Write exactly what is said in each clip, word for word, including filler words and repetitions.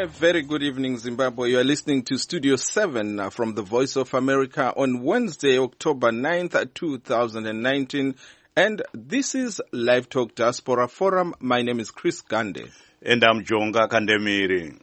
A very good evening, Zimbabwe. You are listening to Studio seven uh, from the Voice of America on Wednesday, October ninth, two thousand nineteen. And this is Live Talk Diaspora Forum. My name is Chris Gande. And I'm Jonga Kandemiri.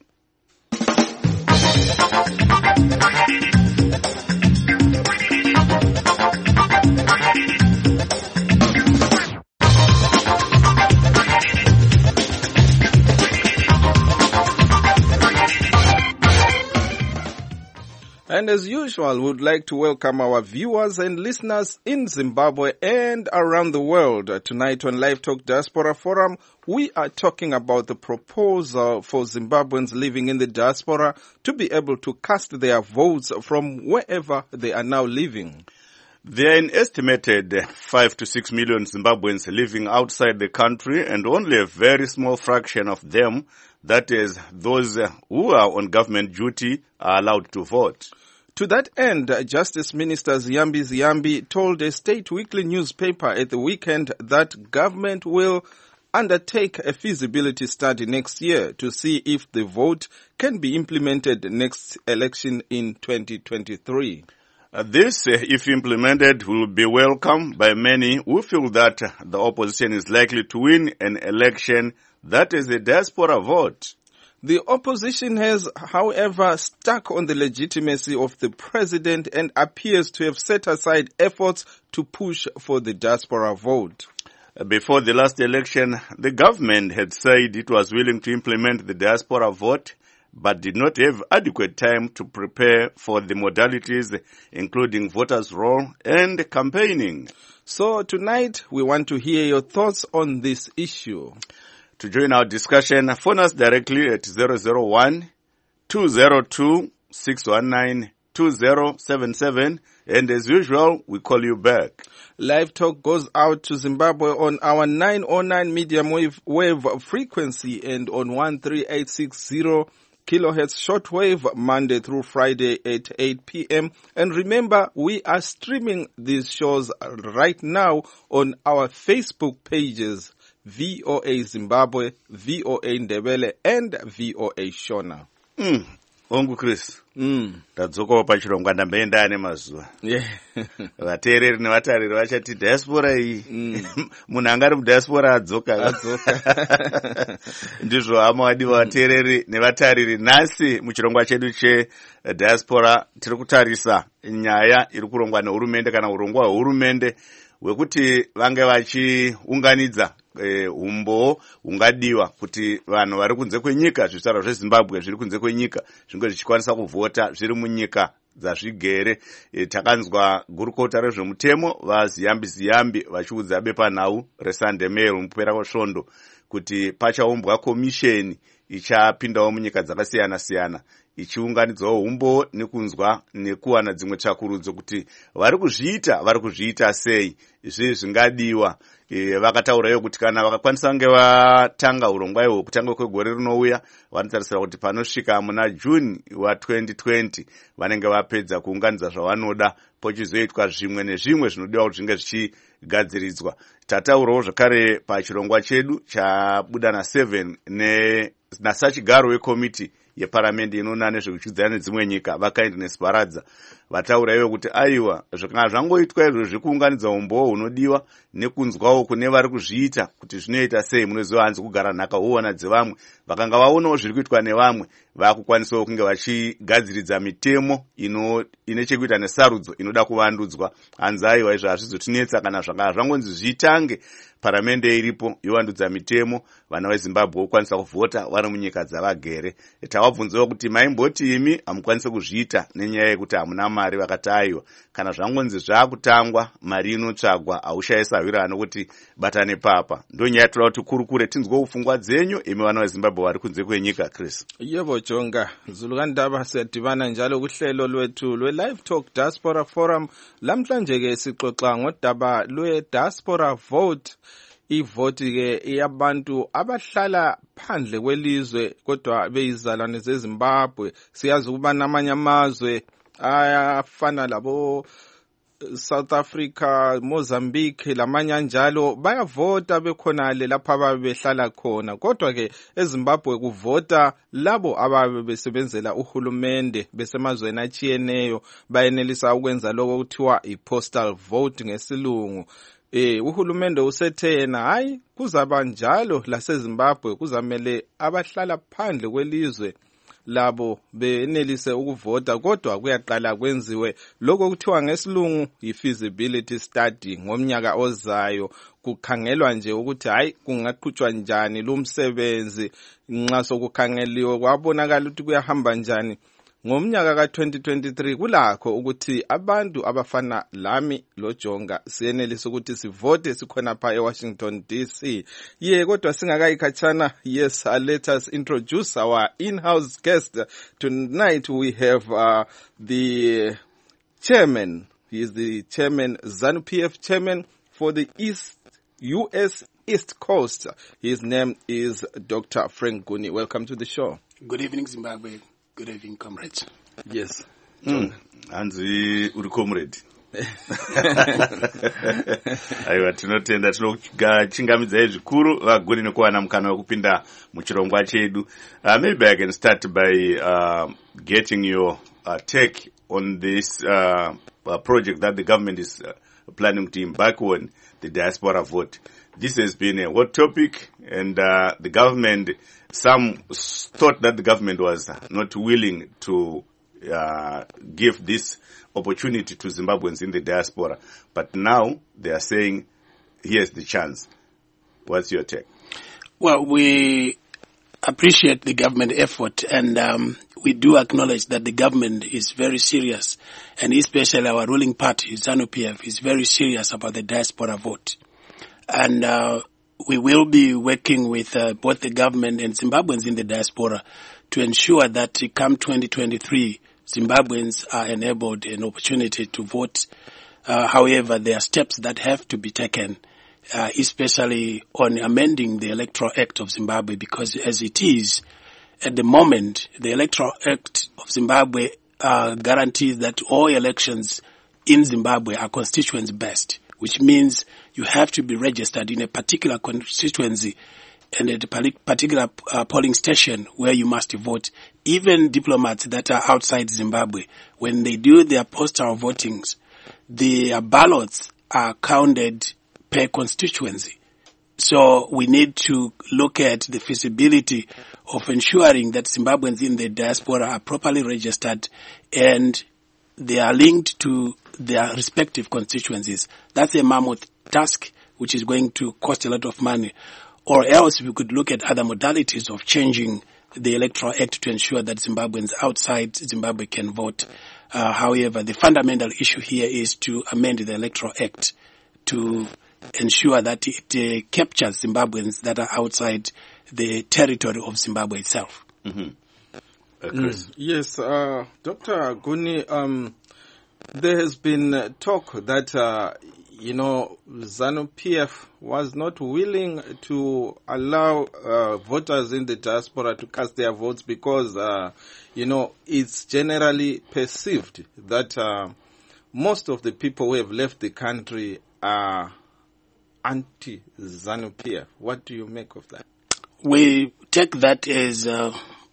And as usual, we would like to welcome our viewers and listeners in Zimbabwe and around the world. Tonight on Live Talk Diaspora Forum, we are talking about the proposal for Zimbabweans living in the diaspora to be able to cast their votes from wherever they are now living. There are an estimated five to six million Zimbabweans living outside the country, and only a very small fraction of them, that is, those who are on government duty, are allowed to vote. To that end, Justice Minister Ziyambi Ziyambi told a state weekly newspaper at the weekend that government will undertake a feasibility study next year to see if the vote can be implemented next election in twenty twenty-three. Uh, this, uh, if implemented, will be welcome by many who feel that uh, the opposition is likely to win an election that is a diaspora vote. The opposition has, however, stuck on the legitimacy of the president and appears to have set aside efforts to push for the diaspora vote. Uh, before the last election, the government had said it was willing to implement the diaspora vote, but did not have adequate time to prepare for the modalities, including voters' roll and campaigning. So tonight, we want to hear your thoughts on this issue. To join our discussion, phone us directly at zero zero one, two zero two, six one nine, two zero seven seven, and as usual, we call you back. Live Talk goes out to Zimbabwe on our nine oh nine medium wave, wave frequency and on one three eight six zero kilohertz shortwave Monday through Friday at eight p.m. And remember, we are streaming these shows right now on our Facebook pages, V O A Zimbabwe, V O A Ndebele, and V O A Shona. Mm. Ongu Chris. Mm. Tadzokawo pachirongwa ndamboenda ane mazuva. Yeah. Vateereri nevatariri vachati diaspora iyi. Mm. Munhu angari mudiaspora adzoka. Adzoka. Ndizvo hama wadiwa vateereri nevatariri. Nhasi muchirongwa chedu chediaspora tiri kutarisa nyaya iri kurongwa nehurumende kana urongwa hwehurumende hwekuti vange vachiunganidza eh, umbo hungadiwa kuti vanhu vari kunze kwenyika, zvizvarwa zveZimbabwe zviri kunze kwenyika zvinge zvichikwanisa kuvhota zviri munyika dzazvigere. E, takanzwa gurukota rezvemutemo vaZiyambi Ziyambi vachiudza bepanhau reSunday Mail mupera kwesvondo kuti pachaumbwa komisheni ichapindawo munyika dzakasiyana siyana ichiunganidzawo umbo nekunzwa nekuwana dzimwe tsvakurudzo kuti vari kuzviita vari kuzviita sei, izvi zvingadiwa. E, vakataurayo kuti kana vakakwanisa kunge vatanga urongwa ihwo kutanga kwegore rinouya, vanotarisira kuti panosvika muna June wa twenty twenty vanenge vapedza kuunganidza zvavanoda, pochizoitwa zvimwe nezvimwe zvinodiwa kuti zvinge zvichigadziridzwa. Tataurawo zvakare pachirongwa chedu chabuda naseven ne nasachigaro wekomiti yeparamende inoona nezvekuchidzana nedzimwe nyika vakindness Baradza vataura ivo kuti aiwa zvakanga zvangoitwa izvo zvekuunganidza umbowo hunodiwa nekunzwawo kune vari kuzviita kuti zvinoita sei. Munoziva hanzi kugara nhaka huona dzevamwe, vakanga vaonawo zviri kuitwa nevamwe vakukwanisawo kunge vachigadziridza mitemo ino ine chekuita nesarudzo inoda kuvandudzwa. Hanzi aiwa izvo hazvizotinetsa kana zvakanga zvangonzi zvitange paramende iripo yovandudza mitemo, vana veZimbabwe vokwanisa kuvhota vari munyika dzavagere. Tavabvunzawo kuti maimboti imi hamukwanisi kuzviita nenyaya yekuti hamuna mari, vakati aiwa kana zvangonzi zvakutangwa mari inotsvagwa haushayisahwira nokuti batane papa. Ndo nyaya toda kuti kurukure tinzwe ufungwa dzenyu imi vana veZimbabwe vari kunze kwenyika. Chris. Yebo Jonga, Zulukandaba siyadibana njalo kuhlelo lwethu lwe-Live Talk Diaspora Forum. Lamhlanje ke sixoxa ngodaba lwe-diaspora vote. Ivoti ke yabantu abahlala phandle kwelizwe kodwa beyizalwane zeZimbabwe. Siyazi ukuba namanye amazwe ayafana labo South Africa, Mozambique, lamanye anjalo bayavota bekhonale lapha ababe behlala khona. Kodwa ke eZimbabwe kuvota labo ababe besebenzela uhulumende besemazweni atshiyeneyo, bayenelisa ukwenza lokho kuthiwa i-postal vote ngesilungu. Eh uhulumende usethe yena hayi kuzaba njalo laseZimbabwe, kuzamele abahlala phandle kwelizwe labo benelise ukuvota, kodwa kuyaqala kwenziwe lokho kuthiwa ngesilungu i-feasibility study ngomnyaka ozayo. Kukhangelwa nje ukuthi hayi kungaqhutshwa njani lo msebenzi, nxa sokukhangeliwe kwabonakala ukuthi kuyahamba njani. Ngomnyaka ka twenty twenty-three kulakho ukuthi abantu abafana lami loJonga siyenelisa ukuthi sivote sikhona pha eWashington D C. Ye kodwa singakayikhatshana, yes, uh, let us introduce our in-house guest. Tonight we have uh, the chairman. He is the chairman, ZANU-P F chairman for the East U S East Coast. His name is Doctor Frank Guni. Welcome to the show. Good evening, Zimbabwe. Good evening, comrades. Yes. Mm. Hanzi uri comrade. Aiwa tinotenda tinochingamidza zvikuru vagoni nekuwana mukana wekupinda muchirongwa chedu. Uh, maybe I can start by uh, getting your uh, take on this uh, uh, project that the government is uh, planning to embark on, the diaspora vote. This has been a hot topic, and uh, the government, some thought that the government was not willing to uh, give this opportunity to Zimbabweans in the diaspora. But now they are saying, here's the chance. What's your take? Well, we appreciate the government effort, and um, we do acknowledge that the government is very serious, and especially our ruling party, ZANU-P F, is very serious about the diaspora vote. And uh, we will be working with uh, both the government and Zimbabweans in the diaspora to ensure that come twenty twenty-three, Zimbabweans are enabled an opportunity to vote. Uh, however, there are steps that have to be taken, uh, especially on amending the Electoral Act of Zimbabwe, because as it is, at the moment, the Electoral Act of Zimbabwe uh, guarantees that all elections in Zimbabwe are constituency-based, which means you have to be registered in a particular constituency and at a particular uh, polling station where you must vote. Even diplomats that are outside Zimbabwe, when they do their postal votings, the ballots are counted per constituency. So we need to look at the feasibility of ensuring that Zimbabweans in the diaspora are properly registered and they are linked to their respective constituencies. That's a mammoth task which is going to cost a lot of money. Or else we could look at other modalities of changing the Electoral Act to ensure that Zimbabweans outside Zimbabwe can vote. Uh, however, the fundamental issue here is to amend the Electoral Act to ensure that it uh, captures Zimbabweans that are outside the territory of Zimbabwe itself. Mm-hmm. Uh, Chris? Mm, yes, uh, Doctor Guni, um, there has been talk that, uh, you know, ZANU-P F was not willing to allow uh, voters in the diaspora to cast their votes because, uh, you know, it's generally perceived that uh, most of the people who have left the country are anti-ZANU-P F. What do you make of that? We take that as uh,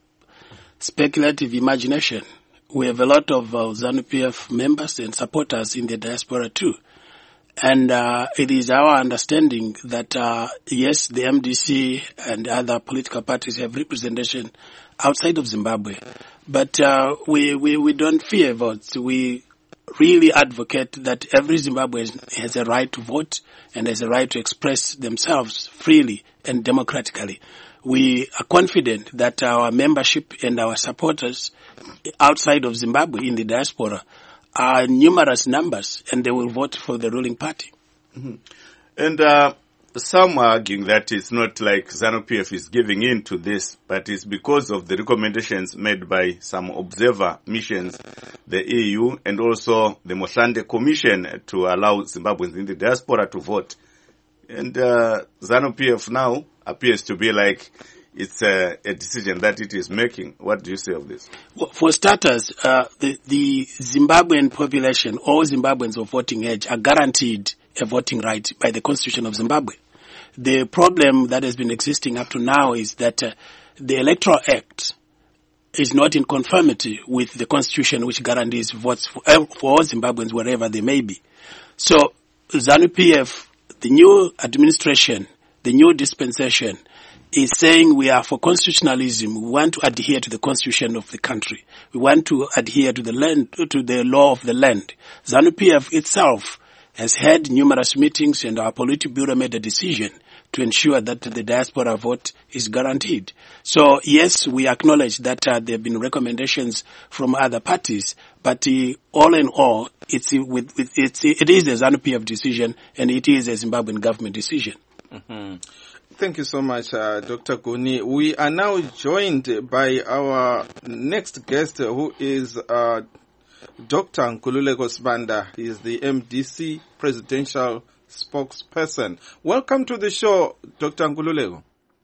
speculative imagination. We have a lot of uh, ZANU-P F members and supporters in the diaspora too. And uh, it is our understanding that, uh, yes, the M D C and other political parties have representation outside of Zimbabwe. But uh, we, we, we don't fear votes. We really advocate that every Zimbabwean has a right to vote and has a right to express themselves freely and democratically. We are confident that our membership and our supporters outside of Zimbabwe in the diaspora are numerous numbers, and they will vote for the ruling party. Mm-hmm. And uh, some are arguing that it's not like ZANU-P F is giving in to this, but it's because of the recommendations made by some observer missions, the E U, and also the Mohlande Commission to allow Zimbabweans in the diaspora to vote. And uh, ZANU-P F now appears to be like, it's a, a decision that it is making. What do you say of this? Well, for starters, uh, the, the Zimbabwean population, all Zimbabweans of voting age, are guaranteed a voting right by the Constitution of Zimbabwe. The problem that has been existing up to now is that uh, the Electoral Act is not in conformity with the Constitution, which guarantees votes for, uh, for all Zimbabweans wherever they may be. So ZANU-P F, the new administration, the new dispensation, is saying we are for constitutionalism. We want to adhere to the constitution of the country. We want to adhere to the land, to the law of the land. ZANU-P F itself has had numerous meetings, and our Politburo made a decision to ensure that the diaspora vote is guaranteed. So yes, we acknowledge that uh, there have been recommendations from other parties, but uh, all in all, it's, uh, with, with, it's, it is a ZANU-P F decision, and it is a Zimbabwean government decision. Mm-hmm. Thank you so much, uh, Doctor Guni. We are now joined by our next guest, uh, who is uh, Doctor Nkululeko Sibanda. He is the M D C presidential spokesperson. Welcome to the show, Doctor Nkululeko.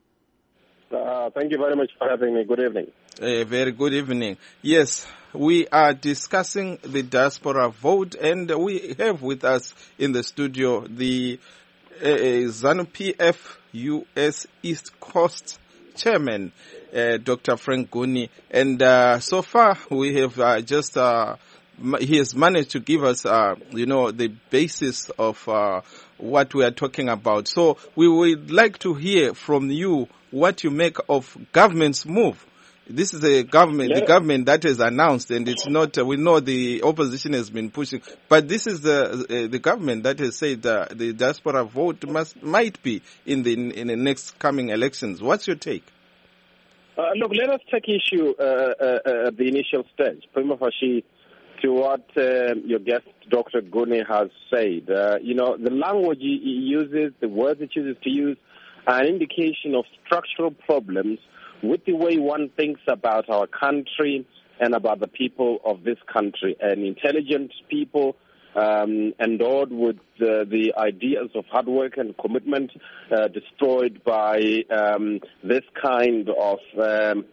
Uh, thank you very much for having me. Good evening. A very good evening. Yes, we are discussing the diaspora vote, and we have with us in the studio the uh, ZANU-P F U S East Coast Chairman, uh, Doctor Frank Guni. And uh, so far, we have uh, just, uh, he has managed to give us, uh, you know, the basis of uh, what we are talking about. So we would like to hear from you what you make of government's move. This is the government, yeah. the government that has announced, and it's not, uh, we know the opposition has been pushing, but this is the uh, the government that has said uh, the diaspora vote must might be in the in the next coming elections. What's your take? Uh, look, let us take issue uh, uh, at the initial stage, prima facie, to what uh, your guest, Doctor Guni, has said. Uh, you know, the language he uses, the words he chooses to use, are an indication of structural problems with the way one thinks about our country and about the people of this country. And intelligent people um, endowed with uh, the ideas of hard work and commitment uh, destroyed by um, this kind of, um,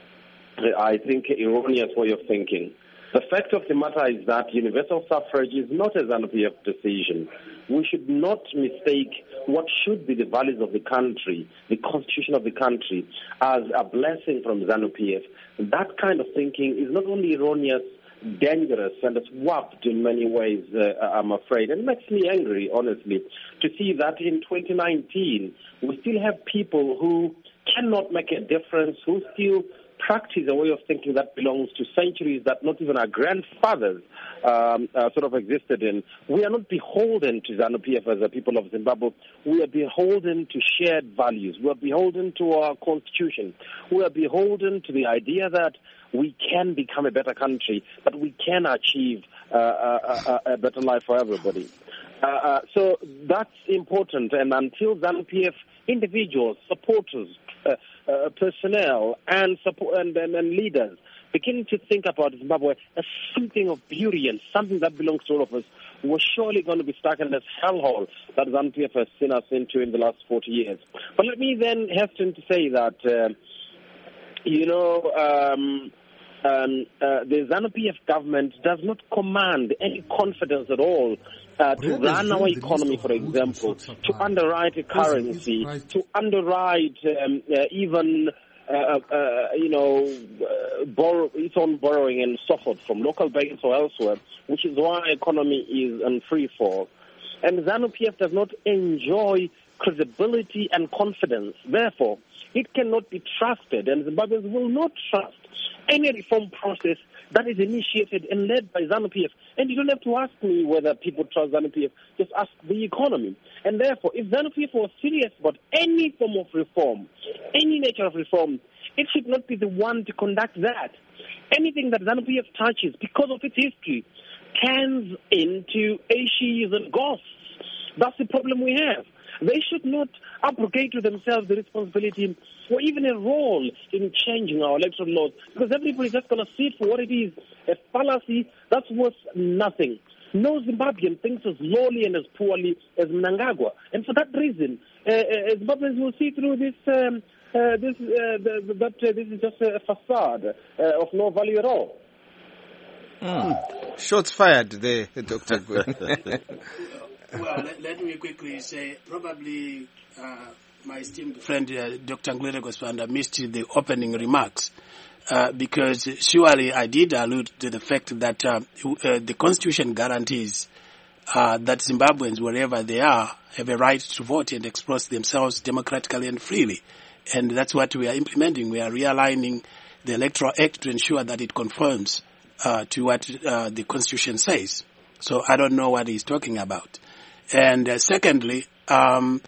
I think, erroneous way of thinking. The fact of the matter is that universal suffrage is not a ZANU-P F decision. We should not mistake what should be the values of the country, the constitution of the country, as a blessing from ZANU-P F. That kind of thinking is not only erroneous, dangerous, and it's warped in many ways, uh, I'm afraid. And it makes me angry, honestly, to see that in twenty nineteen, we still have people who cannot make a difference, who still practice a way of thinking that belongs to centuries that not even our grandfathers um, uh, sort of existed in. We are not beholden to ZANU-P F as a people of Zimbabwe. We are beholden to shared values. We are beholden to our constitution. We are beholden to the idea that we can become a better country, but we can achieve uh, a, a, a better life for everybody. Uh, uh, so that's important, and until ZANU-P F individuals, supporters, uh, uh, personnel, and, support, and, and, and leaders begin to think about Zimbabwe as something of beauty and something that belongs to all of us, we're surely going to be stuck in this hellhole that ZANU-P F has seen us into in the last forty years. But let me then hasten to say that, uh, you know, um, Um, uh, the ZANU-P F government does not command any confidence at all uh, to run our economy, for example, to underwrite a currency, to underwrite um, uh, even, uh, uh, you know, uh, borrow, its own borrowing and so forth from local banks or elsewhere, which is why our economy is in free fall. And ZANU-P F does not enjoy credibility and confidence. Therefore, it cannot be trusted, and Zimbabweans will not trust any reform process that is initiated and led by ZANU-P F. And you don't have to ask me whether people trust ZANU-P F, just ask the economy. And therefore, if ZANU-P F was serious about any form of reform, any nature of reform, it should not be the one to conduct that. Anything that ZANU-P F touches, because of its history, turns into ashes and ghosts. That's the problem we have. They should not abrogate to themselves the responsibility or even a role in changing our electoral laws, because everybody's just going to see it for what it is, a fallacy that's worth nothing. No Zimbabwean thinks as lowly and as poorly as Mnangagwa. And for that reason, uh, uh, Zimbabweans will see through this um, uh, this uh, the, that uh, this is just a facade uh, of no value at all. Mm. Shots fired there, Doctor Gwyn. Well, let, let me quickly say, probably uh, my esteemed friend uh, Doctor Ngulere Goswanda missed the opening remarks. Uh, because surely I did allude to the fact that uh, uh, the Constitution guarantees uh, that Zimbabweans, wherever they are, have a right to vote and express themselves democratically and freely. And that's what we are implementing. We are realigning the Electoral Act to ensure that it conforms uh, to what uh, the Constitution says. So I don't know what he's talking about. And uh, secondly, um,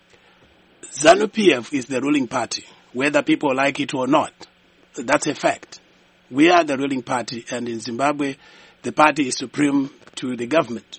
ZANU-P F is the ruling party, whether people like it or not. That's a fact. We are the ruling party, and in Zimbabwe, the party is supreme to the government.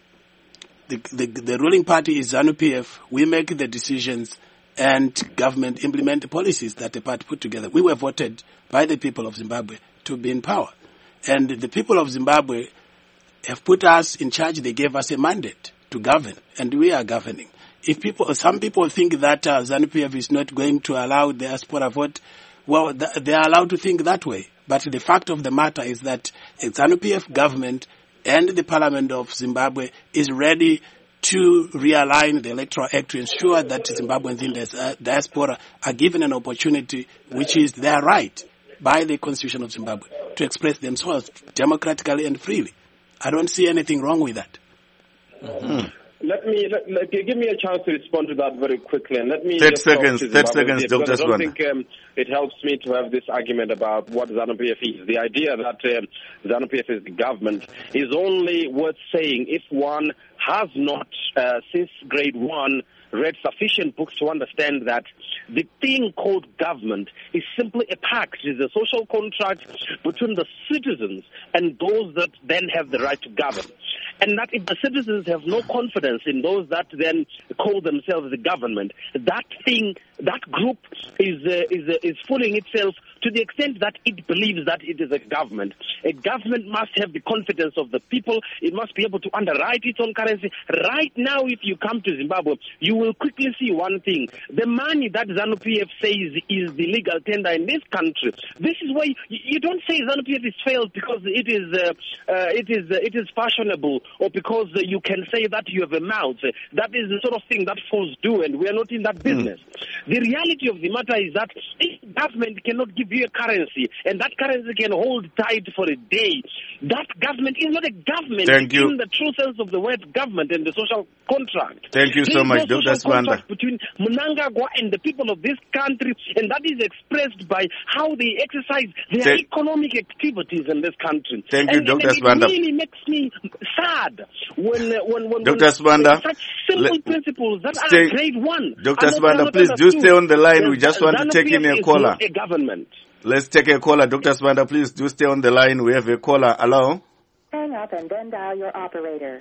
The, the, the ruling party is ZANU-P F. We make the decisions, and government implement the policies that the party put together. We were voted by the people of Zimbabwe to be in power. And the people of Zimbabwe have put us in charge. They gave us a mandate to govern, and we are governing. If people, some people think that uh, ZANU-P F is not going to allow the diaspora vote, well, th- they are allowed to think that way. But the fact of the matter is that the ZANU-P F government and the Parliament of Zimbabwe is ready to realign the Electoral Act to ensure that Zimbabweans in the diaspora are given an opportunity, which is their right by the Constitution of Zimbabwe, to express themselves democratically and freely. I don't see anything wrong with that. Mm-hmm. Let me let, let, give me a chance to respond to that very quickly, and let me. Thirty seconds. Thirty seconds, Doctor I don't think um, it helps me to have this argument about what ZANU-P F is. The idea that um, ZANU-P F is the government is only worth saying if one has not, uh, since grade one, read sufficient books to understand that the thing called government is simply a pact. It is a social contract between the citizens and those that then have the right to govern. And that if the citizens have no confidence in those that then call themselves the government, that thing, that group is uh, is uh, is fooling itself to the extent that it believes that it is a government. A government must have the confidence of the people. It must be able to underwrite its own currency. Right now, if you come to Zimbabwe, you will quickly see one thing. The money that ZANU-P F says is the legal tender in this country. This is why you, you don't say ZANU-P F is failed because it is uh, uh, it is uh, it is fashionable, or because uh, you can say that you have a mouth. That is the sort of thing that fools do, and we are not in that business. Mm. The reality of the matter is that if government cannot give you a currency, and that currency can hold tight for a day, that government is not a government. Thank you. In the true sense of the word government and the social contract. Thank you so much, Doctor Swanda. Between Mnangagwa and the people of this country, and that is expressed by how they exercise their Th- economic activities in this country. Thank you, and, Doctor and Swanda. It really makes me sad when uh, when when, Doctor when Swanda, such simple le- principles that stay, are grade one. Doctor Swanda, please do stay on the line. We just want to take in a caller. A government. Let's take a caller. Doctor Swanda, please do stay on the line. We have a caller. Hello? Hang up and then dial your operator.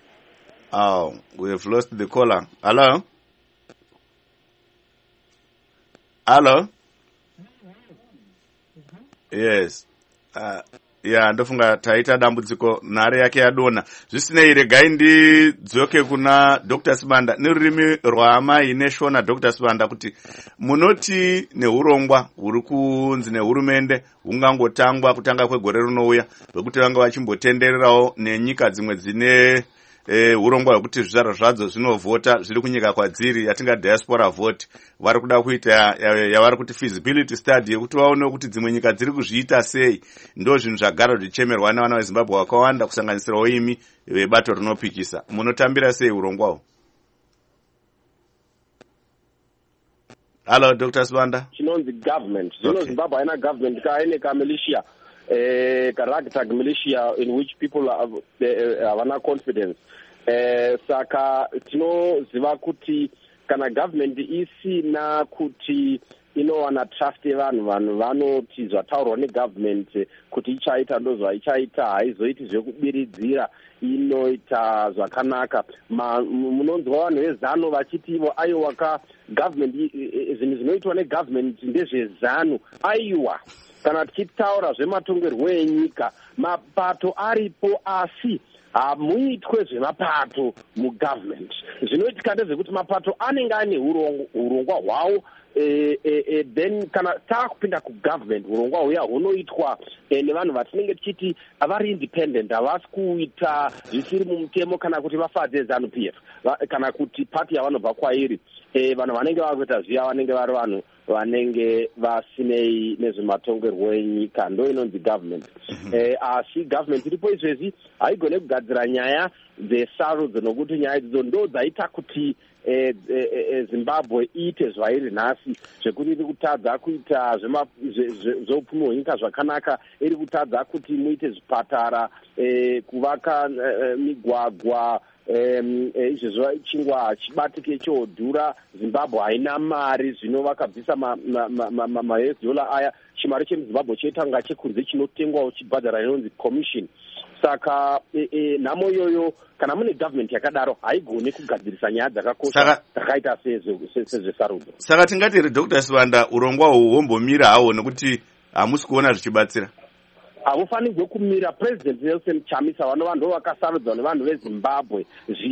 Oh, we have lost the caller. Hello? Hello? Yes. Uh, ya ndofunga taita dambudziko nhare yake yadona. Zvisinei regai ndidzoke kuna Doctor Swanda nerurimi rwaamai neshona Doctor Swanda kuti munoti neurongwa huri kunzi nehurumende hungangotangwa kutanga kwegore rinouya vekuti vanga vachimbotendererawo nenyika dzimwe dzine Eh, urongwa hwekuti zvizvarwa zvadzo zvinovhota zviri kunyika kwadziri yatinga diaspora vote vari kuda kuita yavari ya, ya kuti feasibility study yekuti vaonewo kuti dzimwe nyika dziri kuzviita sei. Ndo zvinhu zvagara zvichemerwa navana vezimbabwe vakawanda kusanganisirawo imi vebato rinopikisa. Munotambira sei urongwawo? Hello, Doctor Swanda. Chinonzi government. Zino okay. Zimbabwe haina government kaine ka militia. Uh, character militia in which people have havana uh, confidence. Uh, saka tinoziva kuti kana government isina kuti inowana trust yevanhu, vanhu vanoti zvataurwa negovernment kuti ichaita ndo zvaichaita, haizoiti zvekubiridzira, inoita zvakanaka. Munonzwa vanhu vezano vachiti ivo aiwa ka government, zvinhu zvinoitwa negovernment ndezvezano aiwa. Kana tichitaura zvematongerwo enyika, mapato aripo asi hamuitwe zvemapato mugovernment. Zvinoitika ndezvekuti mapato anenge ane urongwa hwawo, E, e, e, then kana taakupinda kugovernment urongwa huya hunoitwa e, nevanhu vatinenge tichiti vari independent, havasi kuita zvisiri mumutemo kana kuti vafadze ZANU P F kana kuti pati yavanobva kwairi. E, vanhu vanenge vakuita zviya vanenge vari vanhu vanenge vasinei nezvematongerwo enyika, ndo inonzi government. E, asi government iripo izvezvi haigone kugadzira nyaya dzesarudzo, nokuti nyaya idzo ndo dzaita kuti E, e, e, Zimbabwe iite zvairi nhasi, zvekuti iri kutadza kuita zveupfumi hwenyika zvakanaka, iri kutadza kuti muite zvipatara, e, kuvaka e, migwagwa, izvezvo e, chingwa hachibatike chodhura. Zimbabwe haina mari, zvino vakabvisa ma-U S dollar aya, chimari chemuzimbabwe chetanga chekunze chinotengwawo chibhadhara inonzi commission. Saka e, e, nhamo iyoyo kana mune government yakadaro haigone kugadzirisa nyaya dzakakosha dzakaita sezvesarudzo. Saka tingati Doctor Sibanda urongwa huu hwombomira hawo nekuti hamusi kuona zvichibatsira. Hamufanirwe kumira. President Nelson Chamisa vanova ndo vakasarudzwa nevanhu veZimbabwe,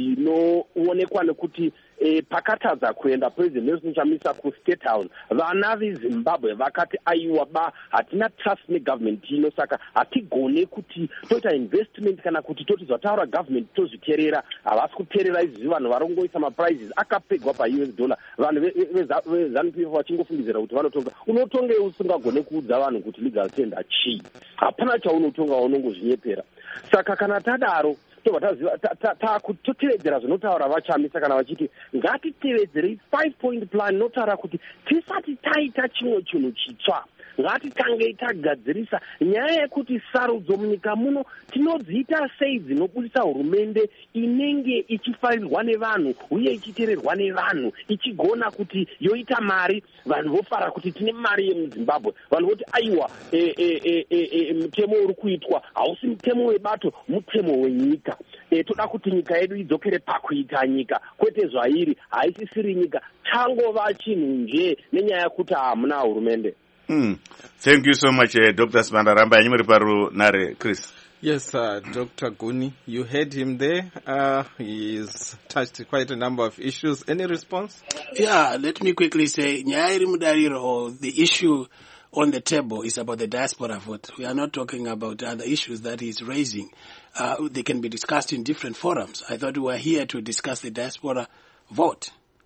zvinoonekwa nekuti e, pakatadza kuenda President Nelson Chamisa kuState House, vana veZimbabwe vakati aiwa ba hatina trust negovernment ino, saka hatigone kuti toita investment kana kuti toti zvataura government tozviterera. Havasi kuterera izvi, vanhu varongoisa maprizes akapegwa pa-U S dollar, vanhu veZANU P F vachingofungidzira kuti vanotonga. Unotonge usingagone kuudza vanhu kuti legal tender chii, hapana chaunotonga unongozvinyepera. Saka kana tadaro tobva taziva takutotevedzera zvinotaura vaChamisa kana vachiti ngatitevedzerei five point plan inotaura kuti tisati taita chimwe chinhu chitsva ngatitange tagadzirisa nyaya yekuti sarudzo munyika muno tinodziita sei dzinobudisa hurumende inenge ichifarirwa nevanhu uye ichitererwa nevanhu, ichigona kuti yoita mari, vanhu vofara kuti tine mari yemuZimbabwe, vanhu voti aiwa e, e, e, e, e, mutemo uri kuitwa hausi mutemo webato, mutemo wenyika. E, toda kuti nyika yedu idzokere pakuita nyika, kwete zvairi, haisisiri nyika, tangova chinhu nje nenyaya yekuti hamuna hurumende. Mm. Thank you so much, uh, Doctor Sibanda Ramba. Nare, Chris. Yes, uh, Doctor Guni, you heard him there. Uh, he's touched quite a number of issues. Any response? Yeah, let me quickly say, Nyairi Mudariro, or the issue on the table is about the diaspora vote. We are not talking about other issues that he's raising. Uh, they can be discussed in different forums. I thought we were here to discuss the diaspora vote.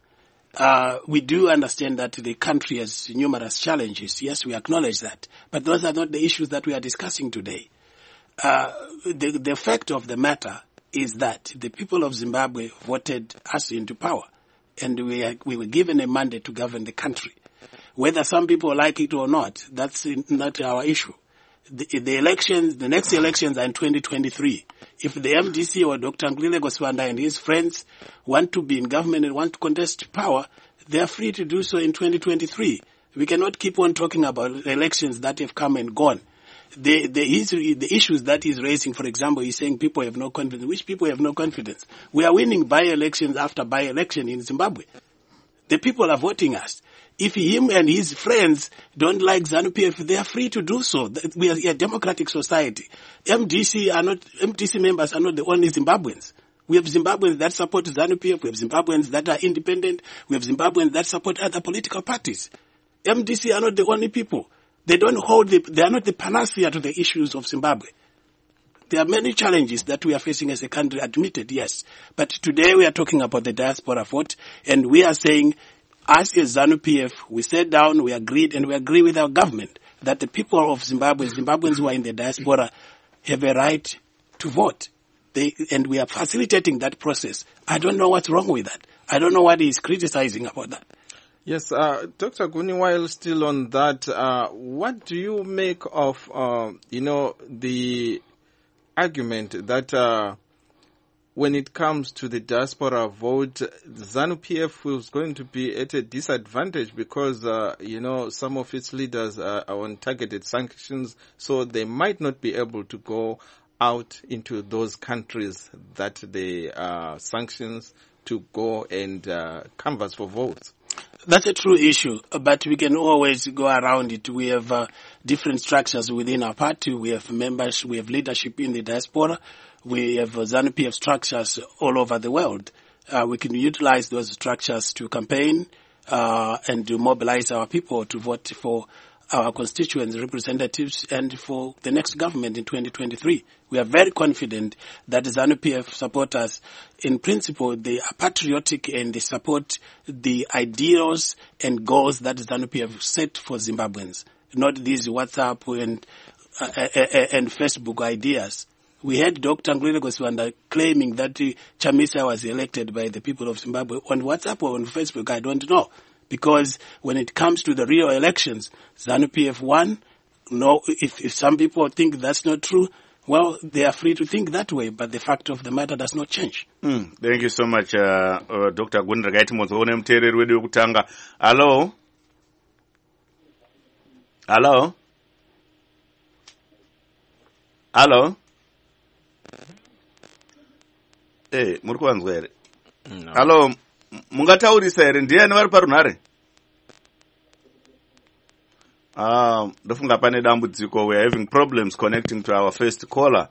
Uh, we do understand that the country has numerous challenges. Yes, we acknowledge that. But those are not the issues that we are discussing today. Uh, the, the fact of the matter is that the people of Zimbabwe voted us into power. And we, are, we were given a mandate to govern the country. Whether some people like it or not, that's not our issue. The, the elections, the next elections are in twenty twenty-three. If the M D C or Doctor Nkulile Goswanda and his friends want to be in government and want to contest power, they are free to do so in twenty twenty-three. We cannot keep on talking about elections that have come and gone. The, the, the issues that he's raising, for example, he's saying people have no confidence. Which people have no confidence? We are winning by-elections after by-election in Zimbabwe. The people are voting us. If him and his friends don't like ZANU P F, they are free to do so. We are a democratic society. M D C are not, M D C members are not the only Zimbabweans. We have Zimbabweans that support ZANU P F. We have Zimbabweans that are independent. We have Zimbabweans that support other political parties. M D C are not the only people. They don't hold the, they are not the panacea to the issues of Zimbabwe. There are many challenges that we are facing as a country, admitted, yes. But today we are talking about the diaspora vote, and we are saying, as a ZANU P F, we sat down, we agreed, and we agree with our government that the people of Zimbabwe, Zimbabweans who are in the diaspora, have a right to vote. They, and we are facilitating that process. I don't know what's wrong with that. I don't know what he's criticizing about that. Yes, uh, Doctor Guni, while still on that, uh, what do you make of, uh, you know, the argument that uh, when it comes to the diaspora vote, ZANU P F was going to be at a disadvantage because, uh, you know, some of its leaders are on targeted sanctions, so they might not be able to go out into those countries that they uh, sanctions to go and uh, canvass for votes? That's a true issue, but we can always go around it. We have uh, different structures within our party. We have members, we have leadership in the diaspora. We have uh, ZANU-P F structures all over the world. Uh, we can utilize those structures to campaign uh, and to mobilize our people to vote for our constituents, representatives, and for the next government in twenty twenty-three. We are very confident that the ZANU-P F supporters, in principle, they are patriotic and they support the ideals and goals that the ZANU-P F set for Zimbabweans, not these WhatsApp and uh, and Facebook ideas. We had Doctor Ngulile Goswanda claiming that uh, Chamisa was elected by the people of Zimbabwe on WhatsApp or on Facebook. I don't know. Because when it comes to the real elections, ZANU-P F won. No, if, if some people think that's not true, well, they are free to think that way, but the fact of the matter does not change. Mm, thank you so much, uh, uh, Doctor Gundra Gaiti Mozone Mtereri wedu kutanga. Hello? Hello? Hello? Eh, muri kuvanzwa here? No. Hello? Mungataurisa here ndiani vari parunhare? Ah, ndofunga pane dambudziko. We are having problems connecting to our first caller.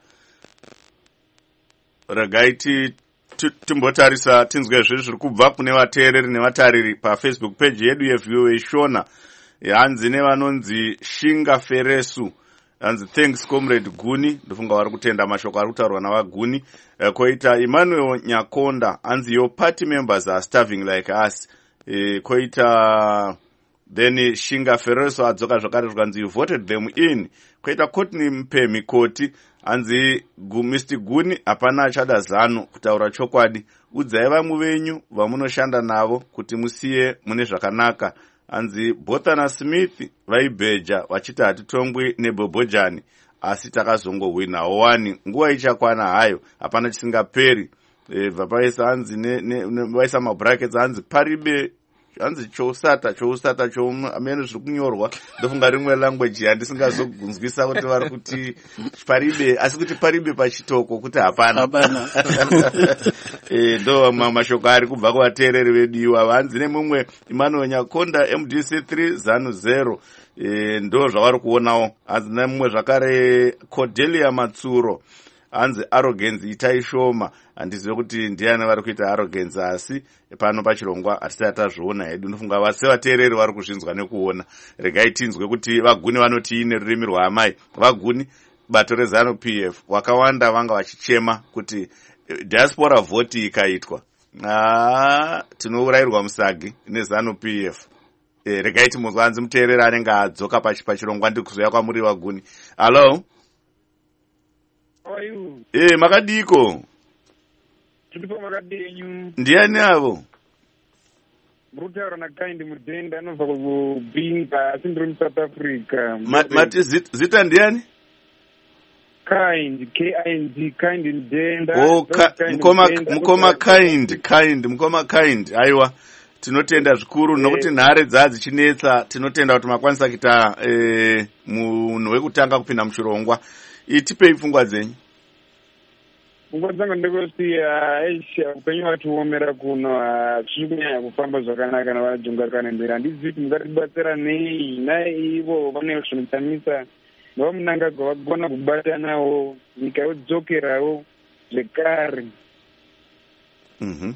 Regai timbotarisa tinzwe zvezvi zviri kubva kune vateereri nevatariri paFacebook page yedu yeV O A Shona. Hanzi nevanonzi Shinga Feresu. Hanzi thanks comrade Guni. Ndofunga vari kutenda mashoko ari kutaurwa navaguni. Uh, koita Emmanuel Nyakonda. Hanzi your party members are starving like us. Uh, koita then Shinga Feresu adzoka zvakare zvikanzi you voted them in. Koita Courtney Mpemi Koti. Hanzi Mister Guni hapana achada zano kutaura chokwadi. Udzai vamwe venyu vamunoshanda navo kuti musiye mune zvakanaka. Hanzi Bothana Smith vaibheja vachiti hatitongwi neBobojani asi takazongowinawo wani nguva ichakwana hayo hapana chisingaperi. E, vapaisa hanzi ne, ne, ne vaisa mabrackets hanzi paribe hanzi chousata chousata choamene zviri kunyorwa ndofunga rimwe language yandisingazogunzwisa kuti vari kuti paribe asi kuti paribe pachitoko kuti hapana hapana. E, ndo mashoko ari kubva kuvateereri vedu iwa hanzi nemumwe Emmanuel Nyakonda M D C three ZANU zero. E, ndo zvavari kuonawo. Hanzi nemumwe zvakare Cordelia Matsuro hanzi arrogance itai shoma. Handizive kuti ndiani vari kuita arrogance asi pano pachirongwa hatisati tazviona hedu. Ndofunga vase vateereri vari kuzvinzwa nekuona. Regai tinzwe kuti vaguni vanoti ine rurimi rwaamai. Vaguni bato reZANU-P F wakawanda vanga vachichema kuti diaspora vote ikaitwa ah tinourayirwa musagi neZANU-P F. E, regai timuzwa hanzi muteereri anenge adzoka pachirongwa ndikuzoya kwamuri vaguni. Hello? How are you? Eh, makadiko. Tiripo makadenyu. Ndiani avo? Murutaura naKind Mudenda anobva kubhinga asi ndiri muSouth Africa. Mati zita ndiani? Kind, K I N D, Kind Mudenda. Oh, mukoma mukoma Kind, Kind, mukoma Kind. Aiwa. Tinotenda zvikuru nokuti nhare dzadzichinetsa tinotenda kuti makwanisa kuita eh munhu wekutanga kupinda muchirongwa. Itipei pfungwa dzenyu. Pfungwa dzangu ndekuti aisha upenyu watiomera kuno zviri kunyanya kufamba zvakanaka navajunga kanembera. Handizivi kuti mungatibatsira nei naye ivo vane zvinotsamisa ndomunangagwa vagona kubatanawo nyika yodzokerawo zvekare. Mhm.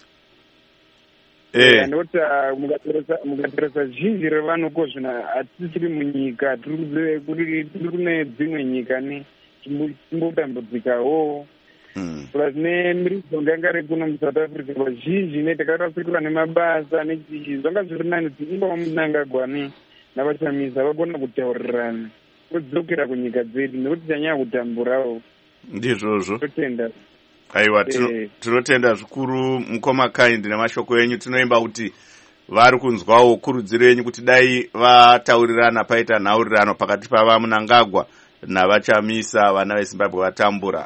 Eh, ndokuti mukatarisa zhinji revanhu ko zvino hatisiri munyika tiri kune dzimwe nyika ne timbotambudzikawo. Plus nemiridzonga yanga iri kuno muSouth Africa vazhinji netakaratsikirwa nemabasa nechii zvanga zviri nani kuti imba vamunangagwa navachamisa vagona kutaurirana vodzokera kunyika dzedu nekuti chanyaya kutamburawo. Ndizvozvo. Totenda. Aiwa, tinotenda zvikuru mukoma Kind nemashoko enyu. Tinoimba kuti vari kunzwawo kurudziro yenyu kuti dai vataurirana paita nhaurirano pakati pavamunangagwa navachamisa vana veZimbabwe vatambura.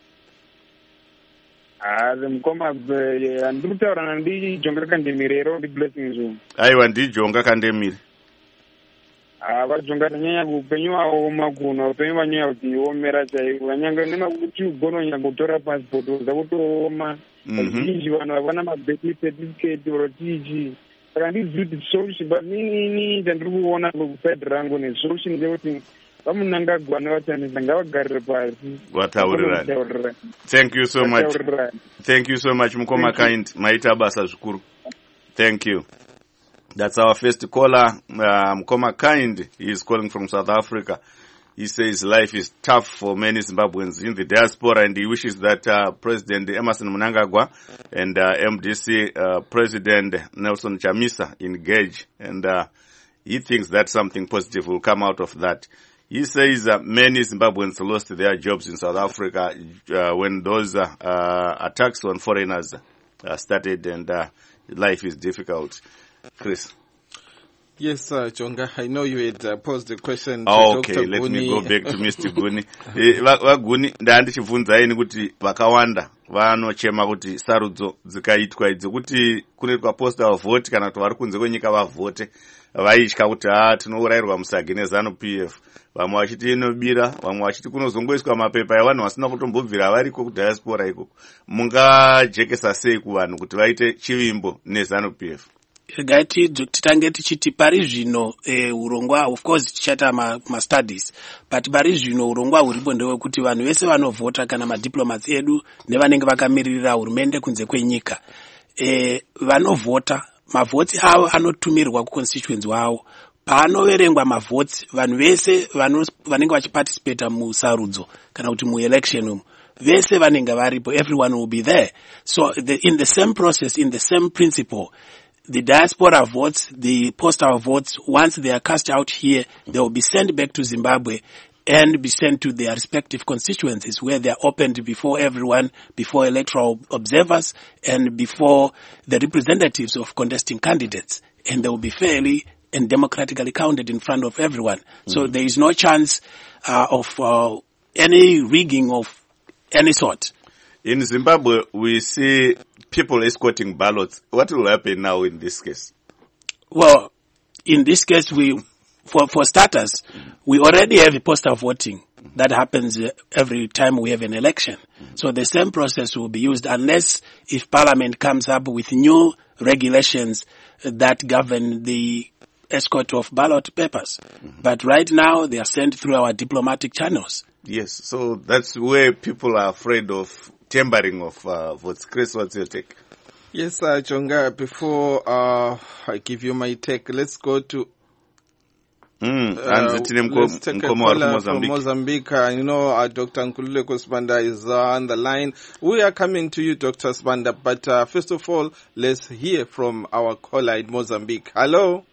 Ari mukoma ndiri kutaurana ndiJonga Kandemirero ndi Blessings. Aiwa, ndiJonga Kandemire. Ah, vaJonga tanyanya kupenyu waoma kuno upenyu vanyanya kuti omera chaiko vanyanga nemakuti ugona nyanga kutora passport uza kutooma. Vazhinji vanhu havana mabirth certificate oro tichi saka handizivi kuti solution but inini ndandiri kuona kuside rangu nesolution ndeyekuti vamunangagwa nevatamisa ngavagarire pasi vataurirani. Thank you so much. Thank you so much Mukoma Kind. Maita basa zvikuru. Thank you. That's our first caller, uh, Mukoma Kind. He is calling from South Africa. He says life is tough for many Zimbabweans in the diaspora, and he wishes that uh, President Emmerson Mnangagwa and uh, M D C uh, President Nelson Chamisa engage, and uh, he thinks that something positive will come out of that. He says uh, many Zimbabweans lost their jobs in South Africa uh, when those uh, uh, attacks on foreigners uh, started, and uh, life is difficult. Chris. Yes, uh, Jonga, I know you had uh, posed the question to oh, okay, Doctor let Guni. me go back to Mister Guni. eh, Vaguni, ndandichibvunzai kuti vakawanda vanochema kuti sarudzo dzikaitwa idzi kuti kunoitwa postal vote kana kuti vari kunze kwenyika vavote vaitya kuti ha tinourayirwa musagi nezanu P F, vamwe vachiti inobira, vamwe vachiti kunozongoiswa mapepa evanhu vasina kutombobvira variko kudiaspora ikoko. Mungajekesa sei kuvanhu kuti vaite chivimbo nezanu P F? Regai titange tichiti pari zvino urongwa, of course tichaita ma-studies, but pari zvino urongwa huripo ndewekuti vanhu vese vanovhota kana madiplomats edu nevanenge vakamiririra hurumende kunze kwenyika vanovhota, mavhotsi avo anotumirwa kuconstituents wavo. Paanoverengwa mavhotsi, vanhu vese vanenge vachiparticipata musarudzo kana kuti muelection umu vese vanenge varipo, everyone will be there. So the, in the same process, in the same principle, the diaspora votes, the postal votes, once they are cast out here, they will be sent back to Zimbabwe and be sent to their respective constituencies where they are opened before everyone, before electoral observers and before the representatives of contesting candidates. And they will be fairly and democratically counted in front of everyone. Mm-hmm. So there is no chance uh, of uh, any rigging of any sort. In Zimbabwe, we see people escorting ballots. What will happen now in this case? Well, in this case, we, for, for starters, we already have a postal voting that happens every time we have an election. So the same process will be used unless if Parliament comes up with new regulations that govern the escort of ballot papers. Mm-hmm. But right now, they are sent through our diplomatic channels. Yes, so that's where people are afraid of tampering of uh, votes. Chris, what's your take? Yes, uh, Jonga, before uh, I give you my take, let's go to Mm, uh, let's take a caller from Mozambique. Uh, you know, uh, Doctor Nkululeko Sibanda is uh, on the line. We are coming to you, Doctor Sibanda, but uh, first of all, let's hear from our caller in Mozambique. Hello?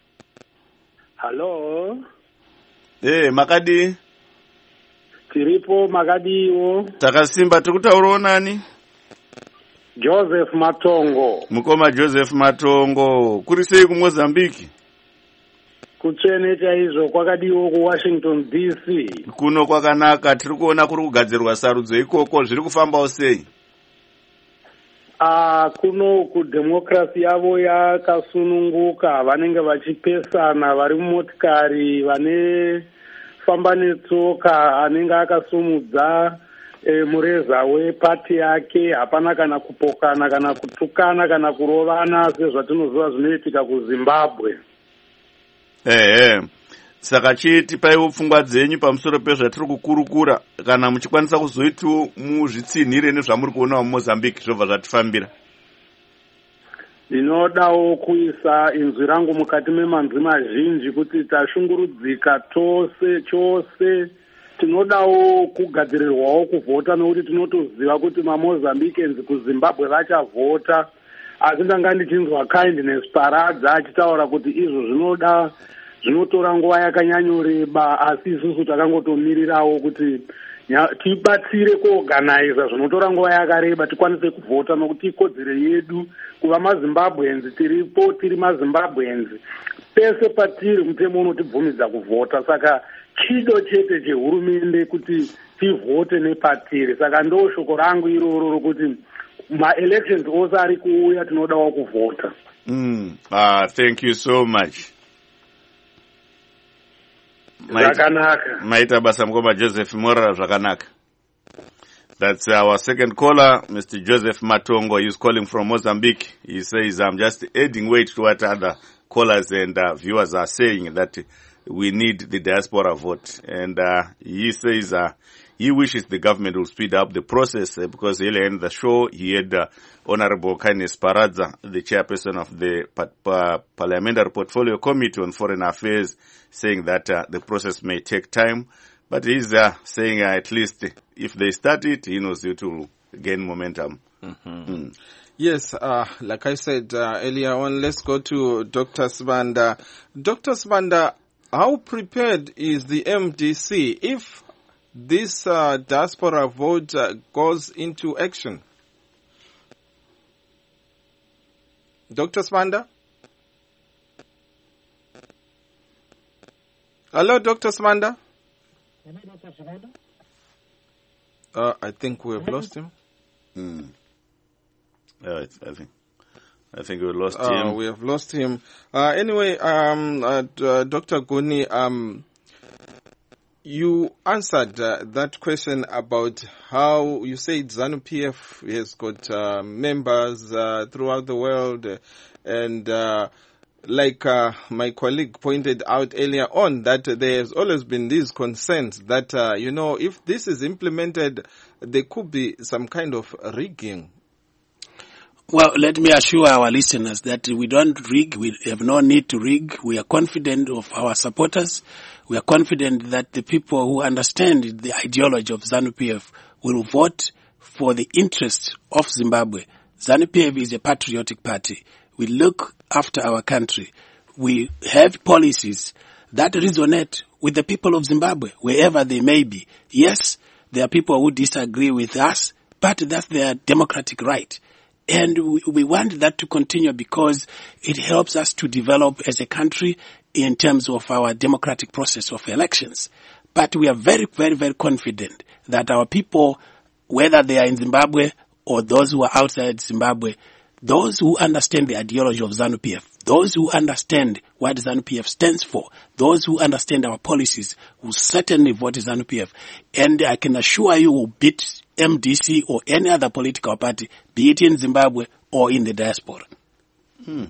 Hello? Hey, Makadi? Tiripo Makadiwo. Takasimba, tukutauro nani? Joseph Matongo. Mukoma Joseph Matongo. Kurisei ku Mozambique? Kucheneta izvo kwakadiwo ku Washington D C. Kuno kwakanaka, tiri kuona kuri kugadzirwa sarudzo ikoko, zviri kufambawo sei? Ah, kuno ku democracy yavo yakasununguka, vanenge vachipesana, vari mumotikari, vane famba netsoka, anenge akasumudza e, mureza wepati yake, hapana kana kupokana kana kutukana kana kurovana sezvatinoziva zvinoitika ku Zimbabwe. Eh, eh. Saka chiti paiwo pfungwa dzenyu pamusoro pezvatiri kukurukura kana muchikwanisa kuzoitiwo muzvitsinhire nezvamuri kuonawo muMozambique zvobva zvatifambira. Ndinodawo kuisa inzwi rangu mukati memanzwi mazhinji kuti tashungurudzika tose chose. Tinodawo kugadzirirwawo kuvhota nokuti tinotoziva kuti maMozambicans kuZimbabwe vachavhota. Asi ndanga ndichinzwa Kindness Paradza achitaura kuti izvo zvinoda zvinotora nguva yakanyanyoreba, asi isusu takangotomirirawo kuti tibatsire kuorganiza zvinotora nguva yakareba tikwanise kuvhota nokuti ikodzero yedu kuva maZimbabweans. Tiripo tiri maZimbabweans pese patiri, mutemo unotibvumidza kuvhota. Saka chido chete chehurumende kuti tivhote nepatiri. Saka ndo shoko rangu iroro rokuti ma-elections ose ari kuuya tinodawo kuvhota. Mm. Ah, thank you so much. Zvakanaka. Maita basa Mukoma Joseph Morara zvakanaka. That's our second caller, Mister Joseph Matongo. He's calling from Mozambique. He says, I'm just adding weight to what other callers and uh, viewers are saying, that we need the diaspora vote. And uh, he says uh, he wishes the government will speed up the process uh, because earlier in the show, he had uh, Honorable Kindness Paradza, the chairperson of the pa- pa- Parliamentary Portfolio Committee on Foreign Affairs, saying that uh, the process may take time. But he's uh, saying uh, at least if they start it, he knows it will gain momentum. Mm-hmm. Mm. Yes, uh, like I said uh, earlier on, let's go to Doctor Sibanda. Doctor Sibanda, how prepared is the M D C if this uh, diaspora vote uh, goes into action? Doctor Sibanda? Hello, Doctor Sibanda? Uh, I think we have lost him. Mm. Yeah, it's, I think I think we lost uh, him. We have lost him. Uh, anyway, um, uh, uh, Doctor Guni, um, you answered uh, that question about how you said ZANU-P F has got uh, members uh, throughout the world, uh, and uh, like uh, my colleague pointed out earlier on, that there has always been these concerns that, uh, you know, if this is implemented, there could be some kind of rigging. Well, let me assure our listeners that we don't rig. We have no need to rig. We are confident of our supporters. We are confident that the people who understand the ideology of ZANU-P F will vote for the interests of Zimbabwe. ZANU-P F is a patriotic party. We look after our country. We have policies that resonate with the people of Zimbabwe, wherever they may be. Yes, there are people who disagree with us, but that's their democratic right. And we, we want that to continue because it helps us to develop as a country in terms of our democratic process of elections. But we are very, very, very confident that our people, whether they are in Zimbabwe or those who are outside Zimbabwe, those who understand the ideology of ZANU-P F, those who understand what ZANU-P F stands for, those who understand our policies will certainly vote ZANU-P F. And I can assure you will beat M D C or any other political party, be it in Zimbabwe or in the diaspora. Hmm.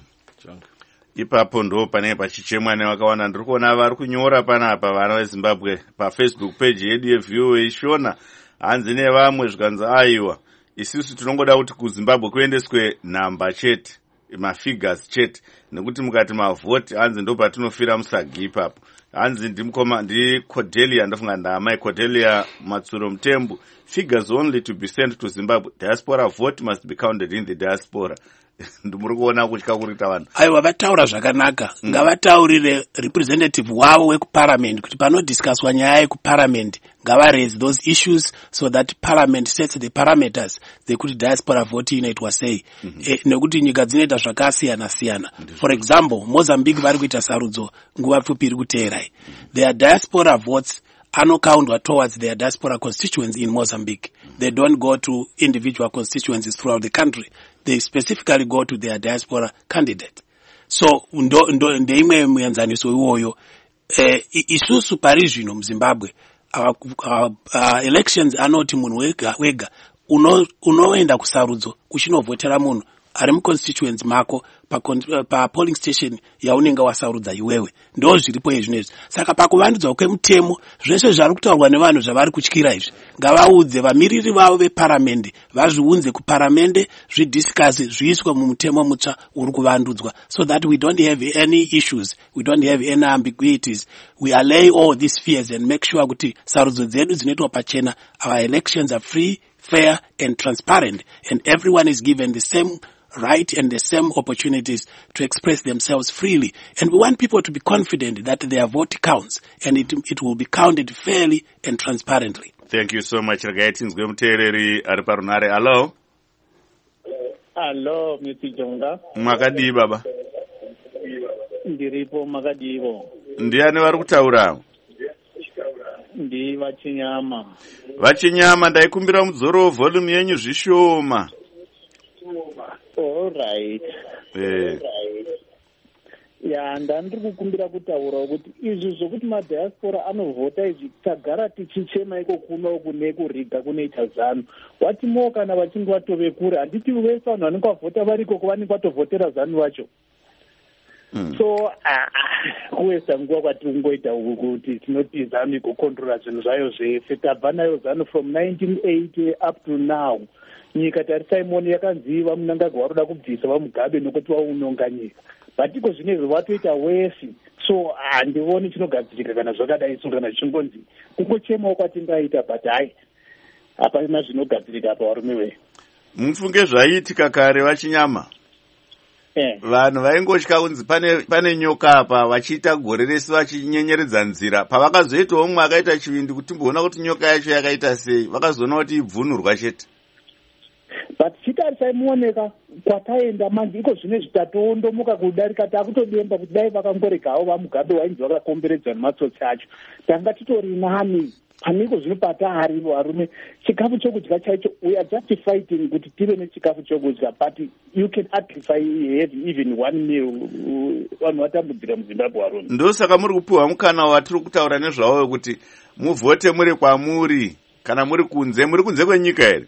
Ipapo ndo pane pachichemwa nevakawana ndiri kuona vari kunyora panapa vana veZimbabwe paFacebook page yedu yeView ishona hanzi nevamwe zvikanzi aiwa isusu tinongoda kuti kuZimbabwe kuendeswe nhamba chete mafigures chete nekuti mukati mavhoti hanzi ndo patinofira musagi ipapo hanzi ndimukoma ndi Cordelia ndafunga ndamai Cordelia Matsuro Mutembu figures only to be sent to Zimbabwe diaspora vote must be counted in the diaspora. Ndimuri kuona kutya kurita vanhu aiwa vataura zvakanaka mm. ngavataurire representative wavo wekuparliament kuti panodiscusswa nyaya yekuparliament ngavaraise those issues so that parliament sets the parameters dzekuti diaspora vote inoitwa sei mm-hmm. e, nekuti nyika dzinoita zvakasiyana siyana mm-hmm. For example Mozambique vari kuita sarudzo nguva pfupi iri kuteerai mm-hmm. Their diaspora votes anokauntwa towards their diaspora constituents in Mozambique. They don't go to individual constituencies throughout the country. They specifically go to their diaspora candidate. So, ndo, ndo, ndeimwe muenzaniso iwoyo, eh, isusu pari zvino muZimbabwe, our, our, our elections anoti munhu wega, wega, uno, unoenda kusarudzo, kuchinovhotera munhu, ari muconstituency mako, pa, pa polling station yaunenge wasarudza iwewe. Ndo zviripo izvinezvi. Saka pakuvandudzwa kwemutemo, zvese zvari kutaurwa nevanhu zvavari kutyira izvi. Ngavaudze vamiriri vavo veparamende, vazviunze kuparamende, zvidiscuss, zviiswe mumutemo mutsva uri kuvandudzwa, so that we don't have any issues, we don't have any ambiguities. We allay all these fears and make sure kuti sarudzo dzedu dzinoitwa pachena, our elections are free, fair and transparent, and everyone is given the same right and the same opportunities to express themselves freely. And we want people to be confident that their vote counts and it, it will be counted fairly and transparently. Thank you so much. Ragaitinzwe muteereri ari parunare. Hello. Hello, Mister Jonga. Makadii baba? Ndiripo makadivo. Ndiani vari kutaura? Ndi Vachinyama. Vachinyama, ndaikumbira mudzoro volume yenyu zvishoma. All right. Eh. ya ndandiri kukumbira kutaura kuti izvi zvokuti madiaspora anovhota izvi tagara tichichema iko kuno kune kuriga kunoita zanu watimo kana vachinge vatove kure handiti vese vanhu vanenge vavhota variko kuvanenge vatovhotera zanu vacho. Mm. So kuwesta nguva kwatiri kungoita uku kuti tinoti zanu ikukontrora zvinhu zvayo zvese tabva nayo zanu from nineteen eighty up to now. Nyika tarisaimoni yakanziva munangagwa waroda kubvisa vamugabe nokuti vaunonga nyika batiko zvinezvi vatoita wesi. So handivoni chinogadzirika kana zvakadai so kana chingonzi kungochemawo kwatingaita but hai hapana zvinogadzirika apa varume wei. Mufunge zvaiitika kare vachinyama Eh. Vanhu vaingotya kunzi pane pane nyoka apa vachiita gore rese vachinyenyeredza nzira pavakazoitawo mumwe akaita chivindi kuti mboona kuti nyoka yacho yakaita sei vakazoona kuti ibvunurwa chete. But chitarisai muoneka kwataenda manje iko zvine zvitatoondomuka kudarika takutodemba kuti dai vakangoregawo vamugabe wainzi vakakomberedzwa nematsotsi acho tanga titori nani paniko zvino patahari varume chikafu chokudya chaicho we are just fighting kuti tive nechikafu chokudya but you can sacrifice even one meal vanhu vatambudzika muZimbabwe varume. Ndosaka muri kupiwa mukana watiri kutaura nezvawo kuti muvhote muri kwamuri kana muri kunze muri kunze kwenyika here?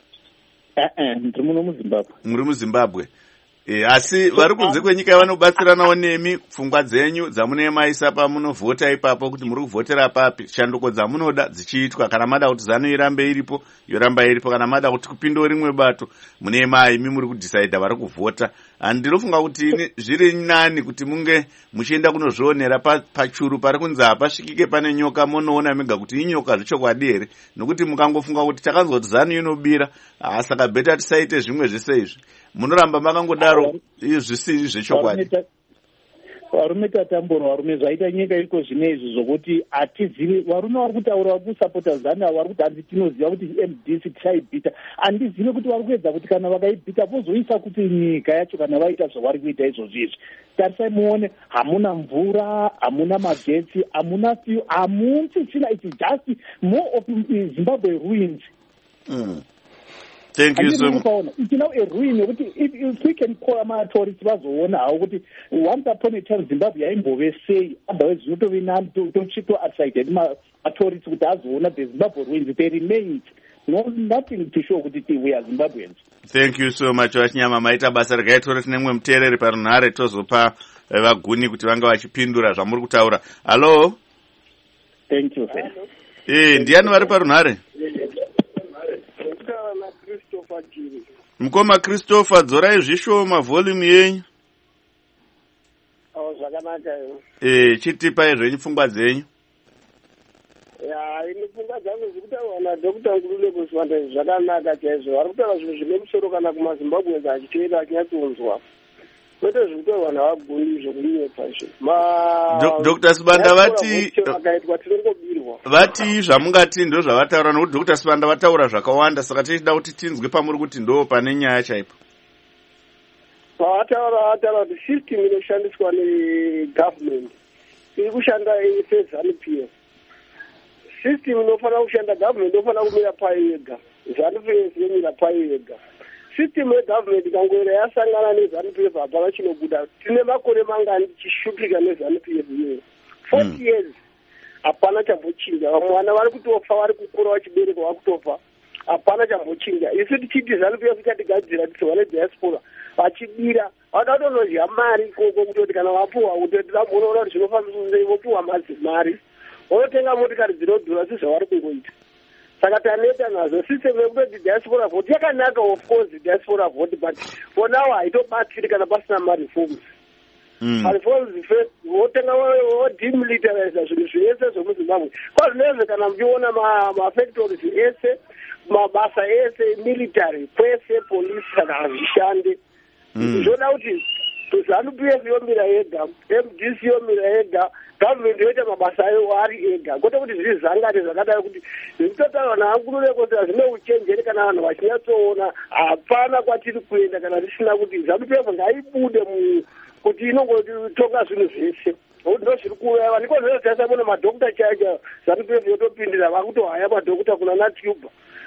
Eh ndiri muno muZimbabwe. Muri muZimbabwe. E, asi vari kunze kwenyika vanobatsiranawo nemi pfungwa dzenyu dzamunoemaisa pamunovhota ipapo kuti muri kuvhotera papi shanduko dzamunoda dzichiitwa kana mada kuti zanu irambe iripo yoramba iripo kana mada kuti kupindawo rimwe bato munoema imi muri kudhisaidha vari kuvhota. Ndinofunga kuti zviri nani kuti munge muchienda kunozvionera pachuru pari kunzi hapasvikike pane nyoka munoona mega kuti inyoka zvechokwadi here nokuti mukangofunga kuti takanzwa kuti zanu inobira saka beta tisaite zvimwe zvese izvi munoramba makangodaro zvisiri zvechokwadi. Varume tatambura varume zvaita nyika iko zvine izvi zvokuti hatizivi varume vari kutaura vari kusapota zanu vari kuti hanzi tinoziva kuti M D C tichaibhita handizivi kuti vari kuedza kuti kana vakaibhita vozoisa kuti nyika yacho kana vaita zvavari kuita izvozvo izvi tarisai muone hamuna mvura hamuna magetsi hamuna fiu hamusisina it's just more of Zimbabwe ruins. Mm. Thank you so much. It's now a ruin. If, if we can call my tourists, once upon a time Zimbabwe I say otherwise you don't don't check outside my tourists with us the Zimbabwe ruins they remain. No nothing to show that we are Zimbabweans. Thank you so much Vachinyama maita basa rakaitore nemwe muteereri parunhare tozopa vaguni kuti vanga vachipindura zvamuri kutaura. Hello. Thank you sir. Eh ndiani vari parunhare? Mukoma Christopher dzorai zvishoma volume yenyu. Oh zvakanaka. Eh chitipai zvenyu pfungwa dzenyu. Ya ini pfungwa dzangu zikutaura na Doctor Ngulule kuswanda zvakanaka chaizvo. Vari kutaura zvinhu zvine musoro kana kumaZimbabwe achiteera achinyatsonzwa. Kwete zvekutaura navagoni zvokunyepa izvo. Ma Doctor Sibanda vati vakaitwa tinongobirwa. Vati zvamungati ndo zvavataura nokuti Doctor Sibanda vataura zvakawanda saka tichida kuti tinzwe pamuri kuti ndo pane nyaya chaipo. Vataura vataura kuti system inoshandiswa negovernment iri kushanda seZANU P F. System inofanira kushanda government inofanira kumira payo yega. ZANU P F yomira payo yega. System yegovernment ikangoera yasangana neZANU P F hapana chinobuda. Tine makore mangani tichishupika neZANU P F iyoyo. forty years hapana chambochinja. Vamwana vari kutofa vari kukura vachibereka vari kutofa. Hapana chambochinja. Isu tichiti ZANU P F ichatigadzira tichova nediaspora vachibira vakatonodya mari ikoko kutoti kana vapuhwa kutoti vamunoona kuti zvinofambisa sei vopuhwa mari vonotenga motikari dzinodhura sezvavari kungoita. Saka taneta nazvo system yekutoti diaspora vote yakanaka of course diaspora vote but for now haitobatsiri kana pasina mareforms. Mareforms first votenga vodemilitarize zvinhu zvese zvemuZimbabwe kwazvinezve kana muchiona mafactories ese mabasa ese military kwese police kana hazvishande. Zvoda kuti ZANU P F yomira yega M D C yomira yega government yoita mabasa ayo ari ega kwete kuti zviri zvangati zvakadai kuti zvitotaura naangurure kuti zvine uchenjeri kana vanhu vachinyatsoona hapana kwatiri kuenda kana tisina kuti ZANU P F ngaibude kuti inongotonga zvinhu zvese nokuti ndo zviri kuuya vaniko zvese taisabona madhokita chaicha ZANU P F yotopindira vakutohaya madhokita kuna naTuber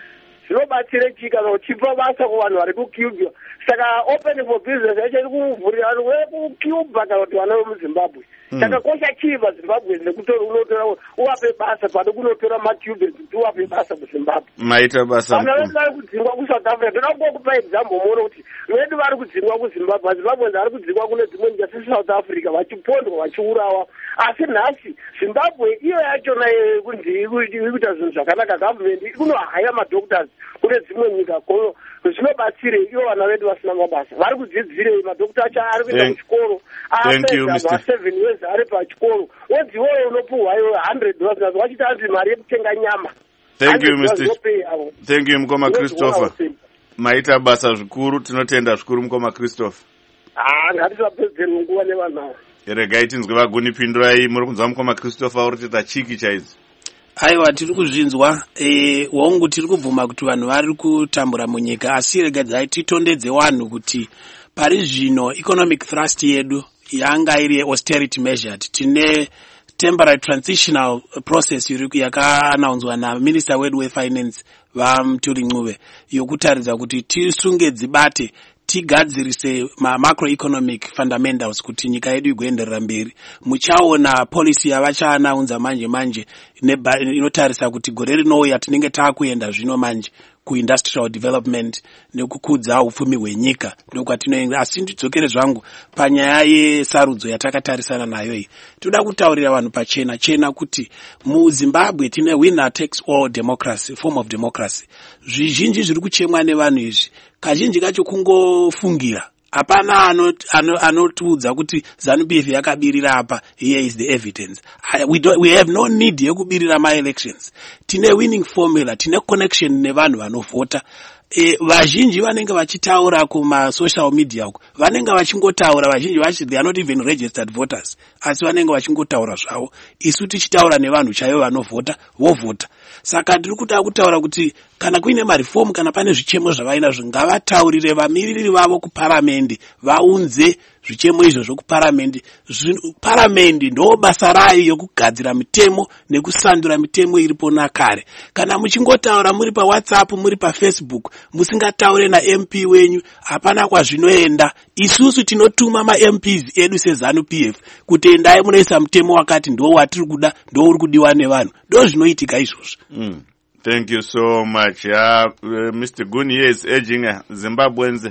zvinobatsire chii kana uchipa basa kuvanhu vari kucuba. Saka open for business yacho iri kuvhurira vanhu vekucuba kana kuti vana vemuzimbabwe. Saka kosha chii pazimbabwe nekutora unotora uvape basa pano kunotora macubans kuti uvape basa kuzimbabwe. Maita basa. Vana vedu vari kudzingwa kuSouth Africa. Ndoda kungokupa example muone kuti vedu vari kudzingwa kuZimbabwe. Mazimbabwe vari kudzingwa kune dzimwe nyika seSouth Africa vachipondwa vachiurawa. Asi nhasi Zimbabwe iyo yachona kunzi iri kuita zvinhu zvakanaka. Government iri kunohaya madoctors kune dzimwe nyika kono zvinobatsire ivo vana vedu vasina mabasa. Vari kudzidzire madokta acho ari kuenda kuchikoro. Apedza seven years ari pachikoro. Wodzi iwoyo unopuhwa one hundred dollars wachiti hanzi mari yekutenga nyama. Thank you, Mister Thank you, Mukoma Christopher. Maita basa zvikuru, tinotenda zvikuru Mukoma Christopher. Ah, ngatisapedzere nguva nevanhu. Regai tinzwe vaguni pindurai, muri kunzwa Mukoma Christopher uri kuita chiki chaidzo. Aiwa, tiri kuzvinzwa. E, hongu tiri kubvuma kuti vanhu vari kutambura munyika, asi regadzai titondedze vanhu kuti pari zvino economic thrust yedu yanga iri austerity measured. Tine temporary transitional process yakaannouncewa naminister wedu wefinance vaMuturi Ncube yokutaridza kuti tisunge dzibate tigadzirise ma-macroeconomic fundamentals kuti nyika yedu igoenderera mberi. Muchaona policy yavachaanaunza manje manje inotarisa kuti gore rinouya tinenge taakuenda zvino manje ku-industrial development nekukudza upfumi hwenyika ndokwatinoenda. Asi ndidzokere zvangu panyaya yesarudzo yatakatarisana nayo iyi. Toda kutaurira vanhu pachena chena kuti muZimbabwe tine winner takes all democracy, form of democracy. Zvizhinji zviri kuchemwa nevanhu izvi kazhinji kacho kungofungira. Hapana anotiudza ano, ano kuti ZANU P F yakabirira apa. Here is the evidence. I, we, don't, we have no need yekubirira ma-elections. Tine winning formula, tine connection nevanhu vanovhota. E, vazhinji vanenge vachitaura kuma-social media uko. Vanenge vachingotaura, vazhinji vachi, they are not even registered voters. Asi vanenge vachingotaura zvavo. Isu tichitaura nevanhu chaivo vanovhota, vovhota. Saka tiri kuda kutaura kuti kana kuine marifomu kana pane zvichemo zvavainazvo ngavataurire vamiriri vavo kuparamendi vaunze zvichemo izvozvo kuparamendi. Paramendi ndo basa rayo yokugadzira mitemo nekusandura mitemo iripo nakare. Kana muchingotaura muri paWhatsApp muri paFacebook musingataure naM P wenyu hapana kwazvinoenda. Isusu tinotuma maM Ps edu seZANU P F kuti endai munoisa mutemo wakati ndo watiri kuda ndo uri kudiwa nevanhu. Ndo zvinoitika izvozvo. Mm. Thank you so much. Uh, uh, Mister Guni is urging uh, Zimbabweans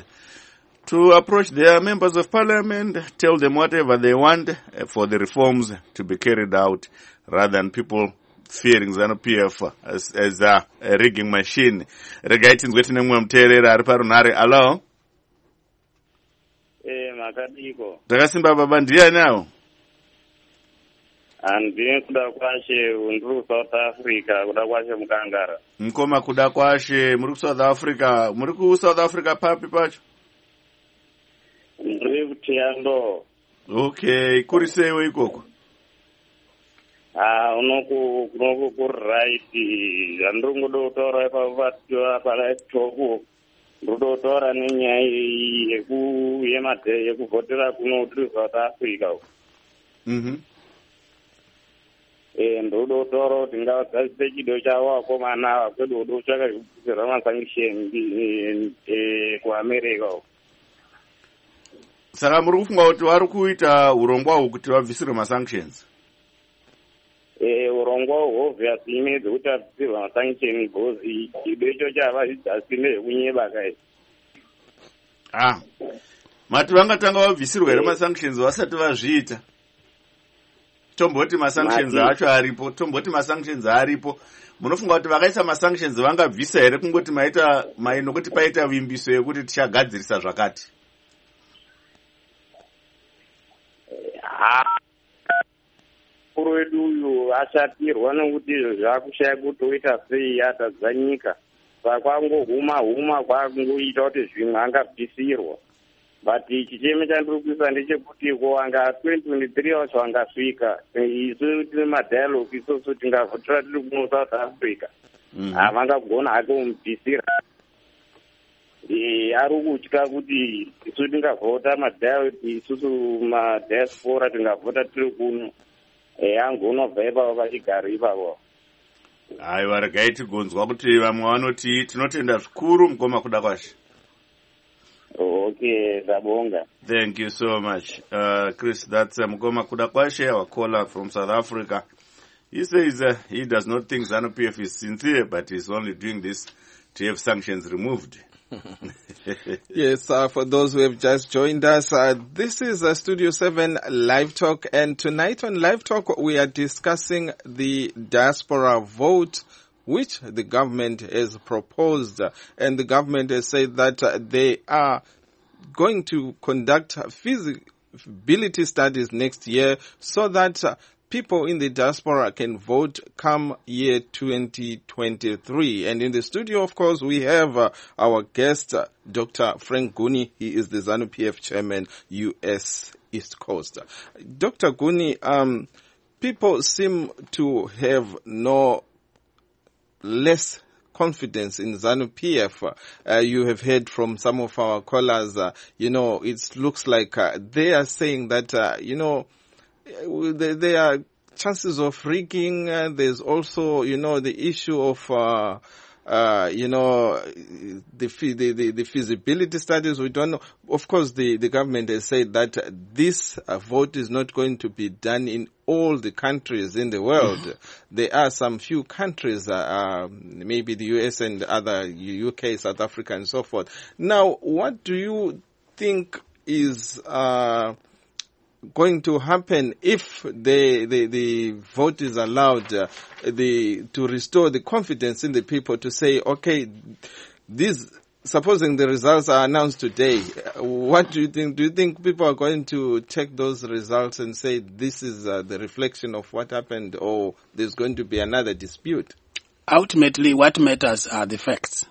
to approach their members of parliament, tell them whatever they want uh, for the reforms to be carried out, rather than people fearing ZANU P F as, as a, a rigging machine. Regaiti ngwetine mwe mterera ari parunare. Hello? Eh, makadiko. Takasimba baba ndiye nawo. Andine kuda kwashe undru South Africa kuda kwashe mukangara. Mkoma kuda kwashe muri South Africa, muri ku South Africa papi pacho? Ndiri kutiyando. Okay, kuri sewe ikoko. Ah, unoku unoku ku right. Andru ngodo tora pa vatwa pa laptop. Ngodo tora nenyaya yeku yemate yekuvotera kuno kuri South Africa. Mhm. Eh, ndodo toro tinga tsatse chido chawo akomana kwedu do chaka kuzira sanction eh ku America. Saka muri kufunga kuti vari kuita urongwa hwo kuti vabvisire ma sanctions? Eh, urongwa hwo obviously imedza kuti abvisire ma sanctions gozi chido icho chava zvidzasine kunyeba kai. Ah. Mati vangatanga vabvisirwa here ma sanctions vasati vazviita. Tomboti ma sanctions acho aripo, tomboti ma sanctions aripo. Munofunga kuti vakaisa ma sanctions vangabvisa here kungoti maita maino kuti paita vimbiso yekuti tichagadzirisa zvakati. Ah. Kuru wedu uyu ashatirwa nokuti zvakushaya kutoita sei atadzanyika. Sakwangohuma huma kwakungoita kuti zvimwe angabvisirwa. But chicheme chandiri kuisa ndechekuti ko anga twenty twenty-three wacho angasvika isu tine madialogue isoso tingavhotera tiri kuno South Africa havangagona hake kumubvisira. Ari kutya kuti isu tingavhota madialogue isusu madiaspora tingavhota tiri kuno angonobva ipavo vachigara ipavo. Aiwa, regai tigonzwa kuti vamwe vanoti tinotenda zvikuru Mugoma kuda kwashe. Okay, Rabonga. Thank you so much. Uh, Chris, that's uh, Mugoma kuda kwashe, our caller from South Africa. He says uh, he does not think ZANU-P F is sincere, but he's only doing this to have sanctions removed. Yes, uh, for those who have just joined us, uh, this is uh, Studio seven Live Talk, and tonight on Live Talk we are discussing the diaspora vote which the government has proposed, uh, and the government has said that uh, they are going to conduct feasibility studies next year so that uh, people in the diaspora can vote come year twenty twenty-three. And in the studio, of course, we have uh, our guest, uh, Doctor Frank Guni. He is the ZANU-P F chairman, U S East Coast. Doctor Guni, um, people seem to have no less confidence in ZANU-P F. Uh, you have heard from some of our callers, uh, you know, it looks like uh, they are saying that, uh, you know, There, there are chances of rigging. Uh, there's also, you know, the issue of, uh, uh, you know, the, the, the, the feasibility studies. We don't know. Of course, the, the government has said that this uh, vote is not going to be done in all the countries in the world. There are some few countries, uh, uh, maybe the U S and other U K, South Africa, and so forth. Now, what do you think is uh going to happen if the the, the vote is allowed uh, the to restore the confidence in the people to say, okay, these, supposing the results are announced today, what do you think? Do you think people are going to take those results and say this is uh, the reflection of what happened, or there's going to be another dispute? Ultimately, what matters are the facts.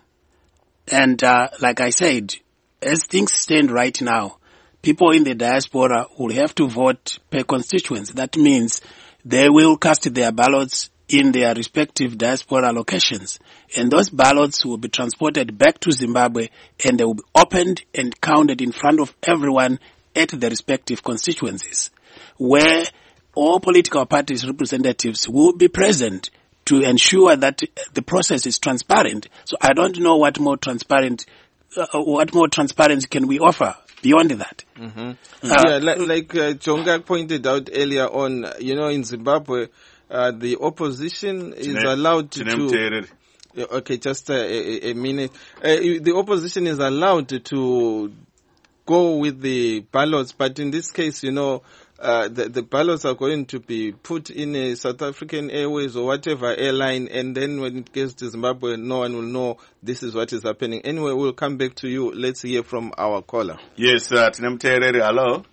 And uh, like I said, as things stand right now, people in the diaspora will have to vote per constituency. That means they will cast their ballots in their respective diaspora locations. And those ballots will be transported back to Zimbabwe, and they will be opened and counted in front of everyone at the respective constituencies, where all political parties' representatives will be present to ensure that the process is transparent. So I don't know what more transparent, uh, what more transparency can we offer beyond that. Mm-hmm. Uh, yeah, like, like uh, Jonga pointed out earlier on, you know, in Zimbabwe, uh, the opposition is allowed to... to okay, just a, a, a minute. Uh, the opposition is allowed to go with the ballots, but in this case, you know, uh, the, the ballots are going to be put in a South African Airways or whatever airline, and then when it gets to Zimbabwe, no one will know this is what is happening. Anyway, we'll come back to you. Let's hear from our caller. Yes, uh, Tinemterere, hello.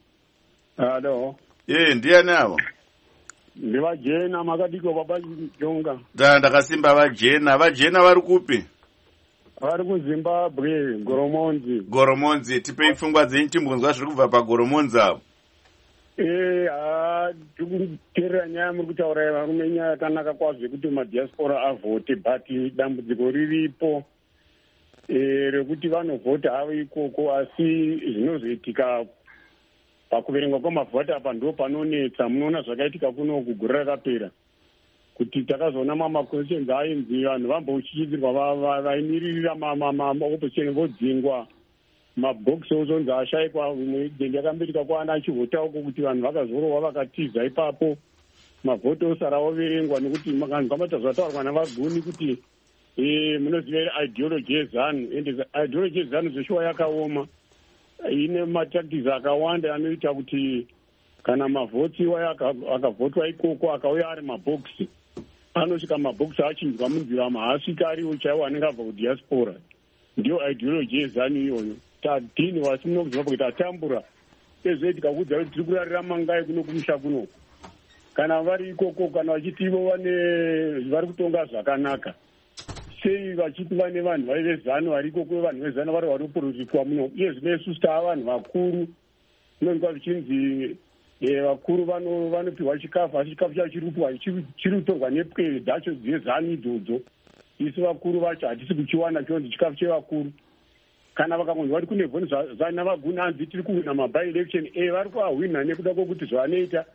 Hello. Yeah, ndiye nawo. Ndiva jena makadiko baba Jonga. Da ndakasimba vajena, vajena vari kupi? Vari kuZimbabwe, Goromonzi. Goromonzi, tipei pfungwa dzenyu timbonzwa zviri kubva paGoromonzi apo. Eh, ah, tikuteerera nyaya muri kutaura varume, nyaya yakanaka kwazvo kuti madiaspora avote, but dambudziko riripo eh rekuti vanovhota havo ikoko, asi zvinozoitika pakuverengwa kwamavhota apa ndo panonetsa. Munoona zvakaitika kuno kugore rakapera, kuti takazoona mamakwesheni ainzi vanhu vambouchichidzirwa vaimiririra maopposition vodzingwa, mabhokisi ozonzi ashayikwa. Dende yakambitika kwaana achivhota uko kuti vanhu vakazorohwa vakatiza ipapo, mavhoti osara overengwa, nekuti makanzwa matazvataurwa navaguni kuti eh munoziva ideology yezanu, ende ideology yezanu zveshuwa yakaoma, ine matactics akawanda anoita kuti kana mavhoti iwayo akavhotwa ikoko akauya ari mabhokisi, anosvika mabhokisi achinjwa munzira maasvika ariwo chaiwo anenge abva kudiaspora. Ndiyo ideology yezanu iyoyo. Tadhini wasimunokuziva kuti tatambura ezve tikakuudza kuti tiri kurarira mangai kuno kumusha kuno, kana vari ikoko kana vachiti ivo vane vari kutonga zvakanaka, sei vachiti vane vanhu vari vezano vari ikoko, vanhu vezano vari vari kuprofitwa muno. Iye zvino isusu taa vanhu vakuru, zvinonzwa zvichinzi vakuru vanopiwa chikafu, asi chikafu chacho chiri kutorwa nepwere dzacho dzezano idzodzo. Isu vakuru vacho hatisi kuchiwana chonzi chikafu chevakuru. Kana vakangonzwa kuti kune vhoni zvana vaguna hanzi tiri kuwina maby election, eh vari kuahwina nekuda kwokuti zvavanoita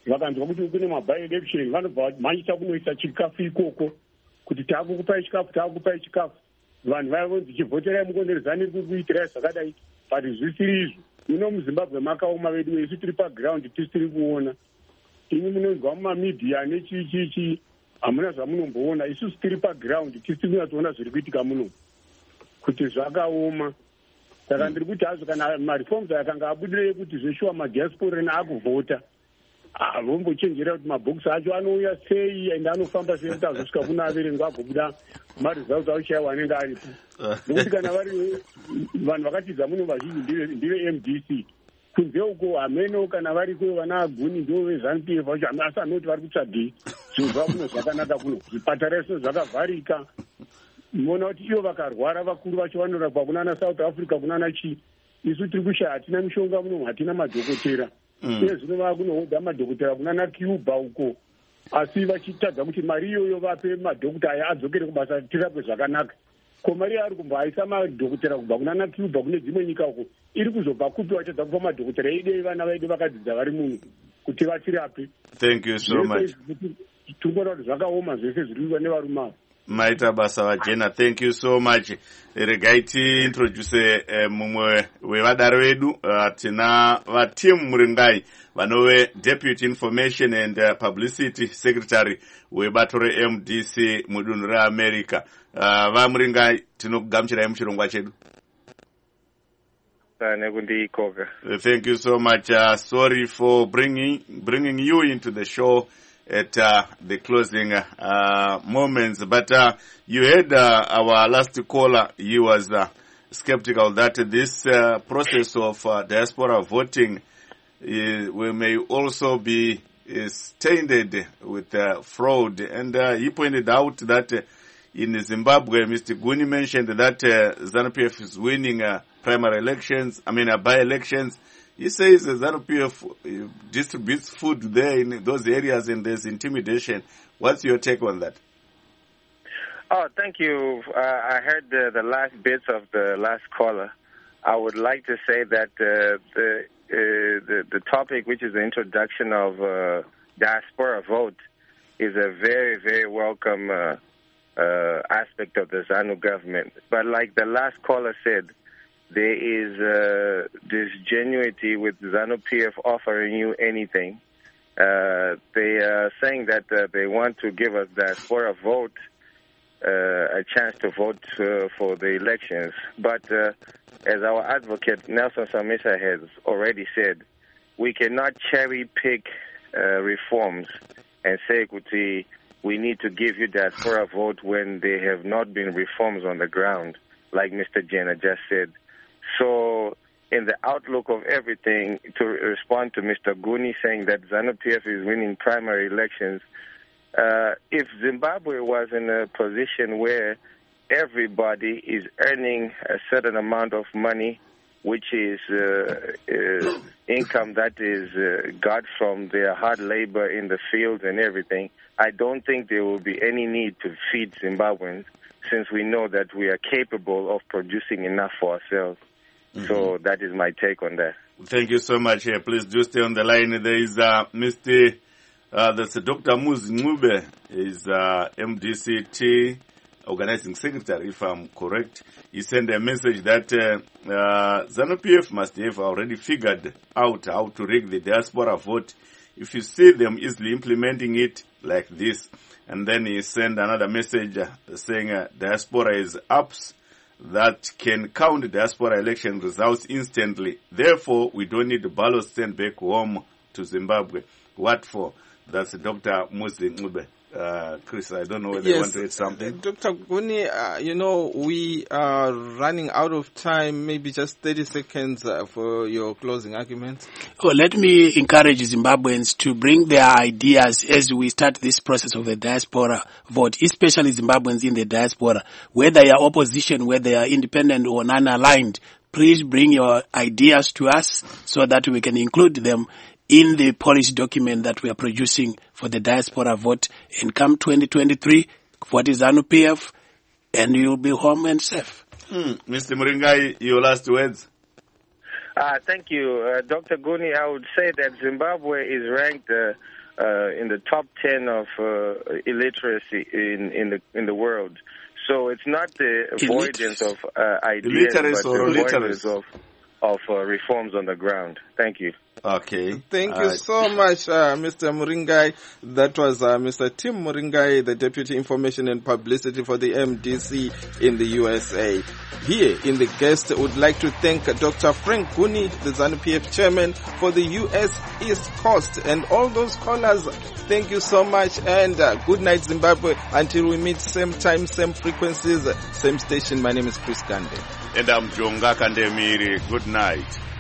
vakanzwa kuti kune maby-election vanobva manyita kunoisa chikafu ikoko kuti taakukupai chikafu taakukupai chikafu vanhu vaivonzi chivhoterai mukonderezani iri kuitirai zvakadai but zvisiri izvo. Muno muzimbabwe makaoma vedu isu tiri paground tisiri kuona. Ini munonzwa mumamidhiya nechichichi hamuna zvamunomboona. Isusu tiri paground tisiri kunyatsoona zviri kuitika muno kuti zvakaoma. Saka ndiri kuti hazvo kana mareforms akanga abudirei kuti zveshuwa madiasporan akuvhota vombochenjera kuti mabhokisi acho anouya sei ende anofamba sei kuti azosvika kuna averengwa agobuda maresults auchaiwa anenge aripo. Nokuti kana vari vanhu vakatidza muno vazhinji ndive M D C kunze uko hameno kana variko vana aguni ndo vezanu P F vacho asi anoti vari kutsvagei zvinhu zvavo muno zvakanaka kuno zvipatara iso zvakavharika. Mona kuti ivo vakarwara vakuru vacho vanorapwa kunana South Africa kunana chi isu tiri kushaya hatina mishonga muno hatina madhokotera uye zvino vava kunohodha madhokotera kunana Cuba uko asi vachitadza kuti mari iyoyo vape madhokota aya adzokere kubasa tirapwe zvakanaka. Ko mari yaari kumboaisa madhokotera kubva kunana Cuba kune dzimwe nyika uko iri kuzobva kupi vachadza kupa madhokotera idei vana vedu vakadzidza vari muno kuti vatirape. Thank you so much. Tikuona kuti zvakaoma zvese zviri kuitwa nevarume ava. Maita basa vajena, thank you so much. Regai tiintroduce uh, mumwe wevadare vedu uh, tina vatim Muringai vanove Deputy Information and uh, Publicity Secretary webato re-M D C mudunhu reAmerica. Uh, vaMuringai tinokugamuchirai muchirongwa chedu. Uh, thank you so much. Uh, sorry for bringing bringing you into the show at uh, the closing uh, moments, but uh, you heard uh, our last caller. He was uh, skeptical that this uh, process of uh, diaspora voting uh, we may also be uh, tainted with uh, fraud, and uh, he pointed out that uh, in Zimbabwe, Mister Guni mentioned that uh, ZANU-P F is winning uh, primary elections, I mean uh, by-elections. He says that ZANU-P F distributes food there in those areas and there's intimidation. What's your take on that? Oh, thank you. Uh, I heard the, the last bits of the last caller. I would like to say that uh, the, uh, the the topic, which is the introduction of uh, diaspora vote, is a very, very welcome uh, uh, aspect of the ZANU government. But like the last caller said, there is uh, disgenuity with ZANU-P F offering you anything. Uh, they are saying that uh, they want to give us diaspora vote, uh, a chance to vote uh, for the elections. But uh, as our advocate Nelson Samisa has already said, we cannot cherry pick uh, reforms and say, Kuti, we need to give you diaspora vote when there have not been reforms on the ground, like Mister Jenner just said. So, in the outlook of everything, to respond to Mister Guni saying that ZANU-P F is winning primary elections, uh, if Zimbabwe was in a position where everybody is earning a certain amount of money, which is uh, uh, income that is uh, got from their hard labor in the fields and everything, I don't think there will be any need to feed Zimbabweans, since we know that we are capable of producing enough for ourselves. Mm-hmm. So that is my take on that. Thank you so much. Uh, please do stay on the line. There is uh, Mister Uh, that's Doctor Muzi Ngube, is uh, M D C T Organizing Secretary, if I'm correct. He sent a message that uh, uh, ZANU-P F must have already figured out how to rig the diaspora vote. If you see them easily implementing it like this, and then he sent another message uh, saying uh, diaspora is apps that can count diaspora election results instantly. Therefore, we don't need the ballots sent back home to Zimbabwe. What for? That's Doctor Muzi Ngube. Uh, Chris, I don't know whether yes, you want to add something. Doctor Guni, uh, you know, we are running out of time. Maybe just thirty seconds uh, for your closing arguments. Well, let me encourage Zimbabweans to bring their ideas as we start this process of the diaspora vote, especially Zimbabweans in the diaspora. Whether you are opposition, whether you are independent or non-aligned, please bring your ideas to us so that we can include them in the policy document that we are producing for the diaspora vote. And come twenty twenty-three, what is ZANU-P F, and you'll be home and safe. Hmm. Mister Muringai, your last words? Uh, thank you. Uh, Doctor Guni, I would say that Zimbabwe is ranked uh, uh, in the top ten of uh, illiteracy in, in, the, in the world. So it's not the avoidance of uh, ideas, but the avoidance of, of uh, reforms on the ground. Thank you. Okay. Thank uh, you so much, uh, Mister Muringai. That was uh, Mister Tim Muringai, the Deputy Information and Publicity for the M D C in the U S A. Here in the guest, would like to thank Doctor Frank Guni, the ZANU P F chairman for the U S East Coast, and all those callers. Thank you so much, and uh, good night, Zimbabwe. Until we meet, same time, same frequencies, same station. My name is Chris Gande. And I'm Jonga Kandemiri. Good night.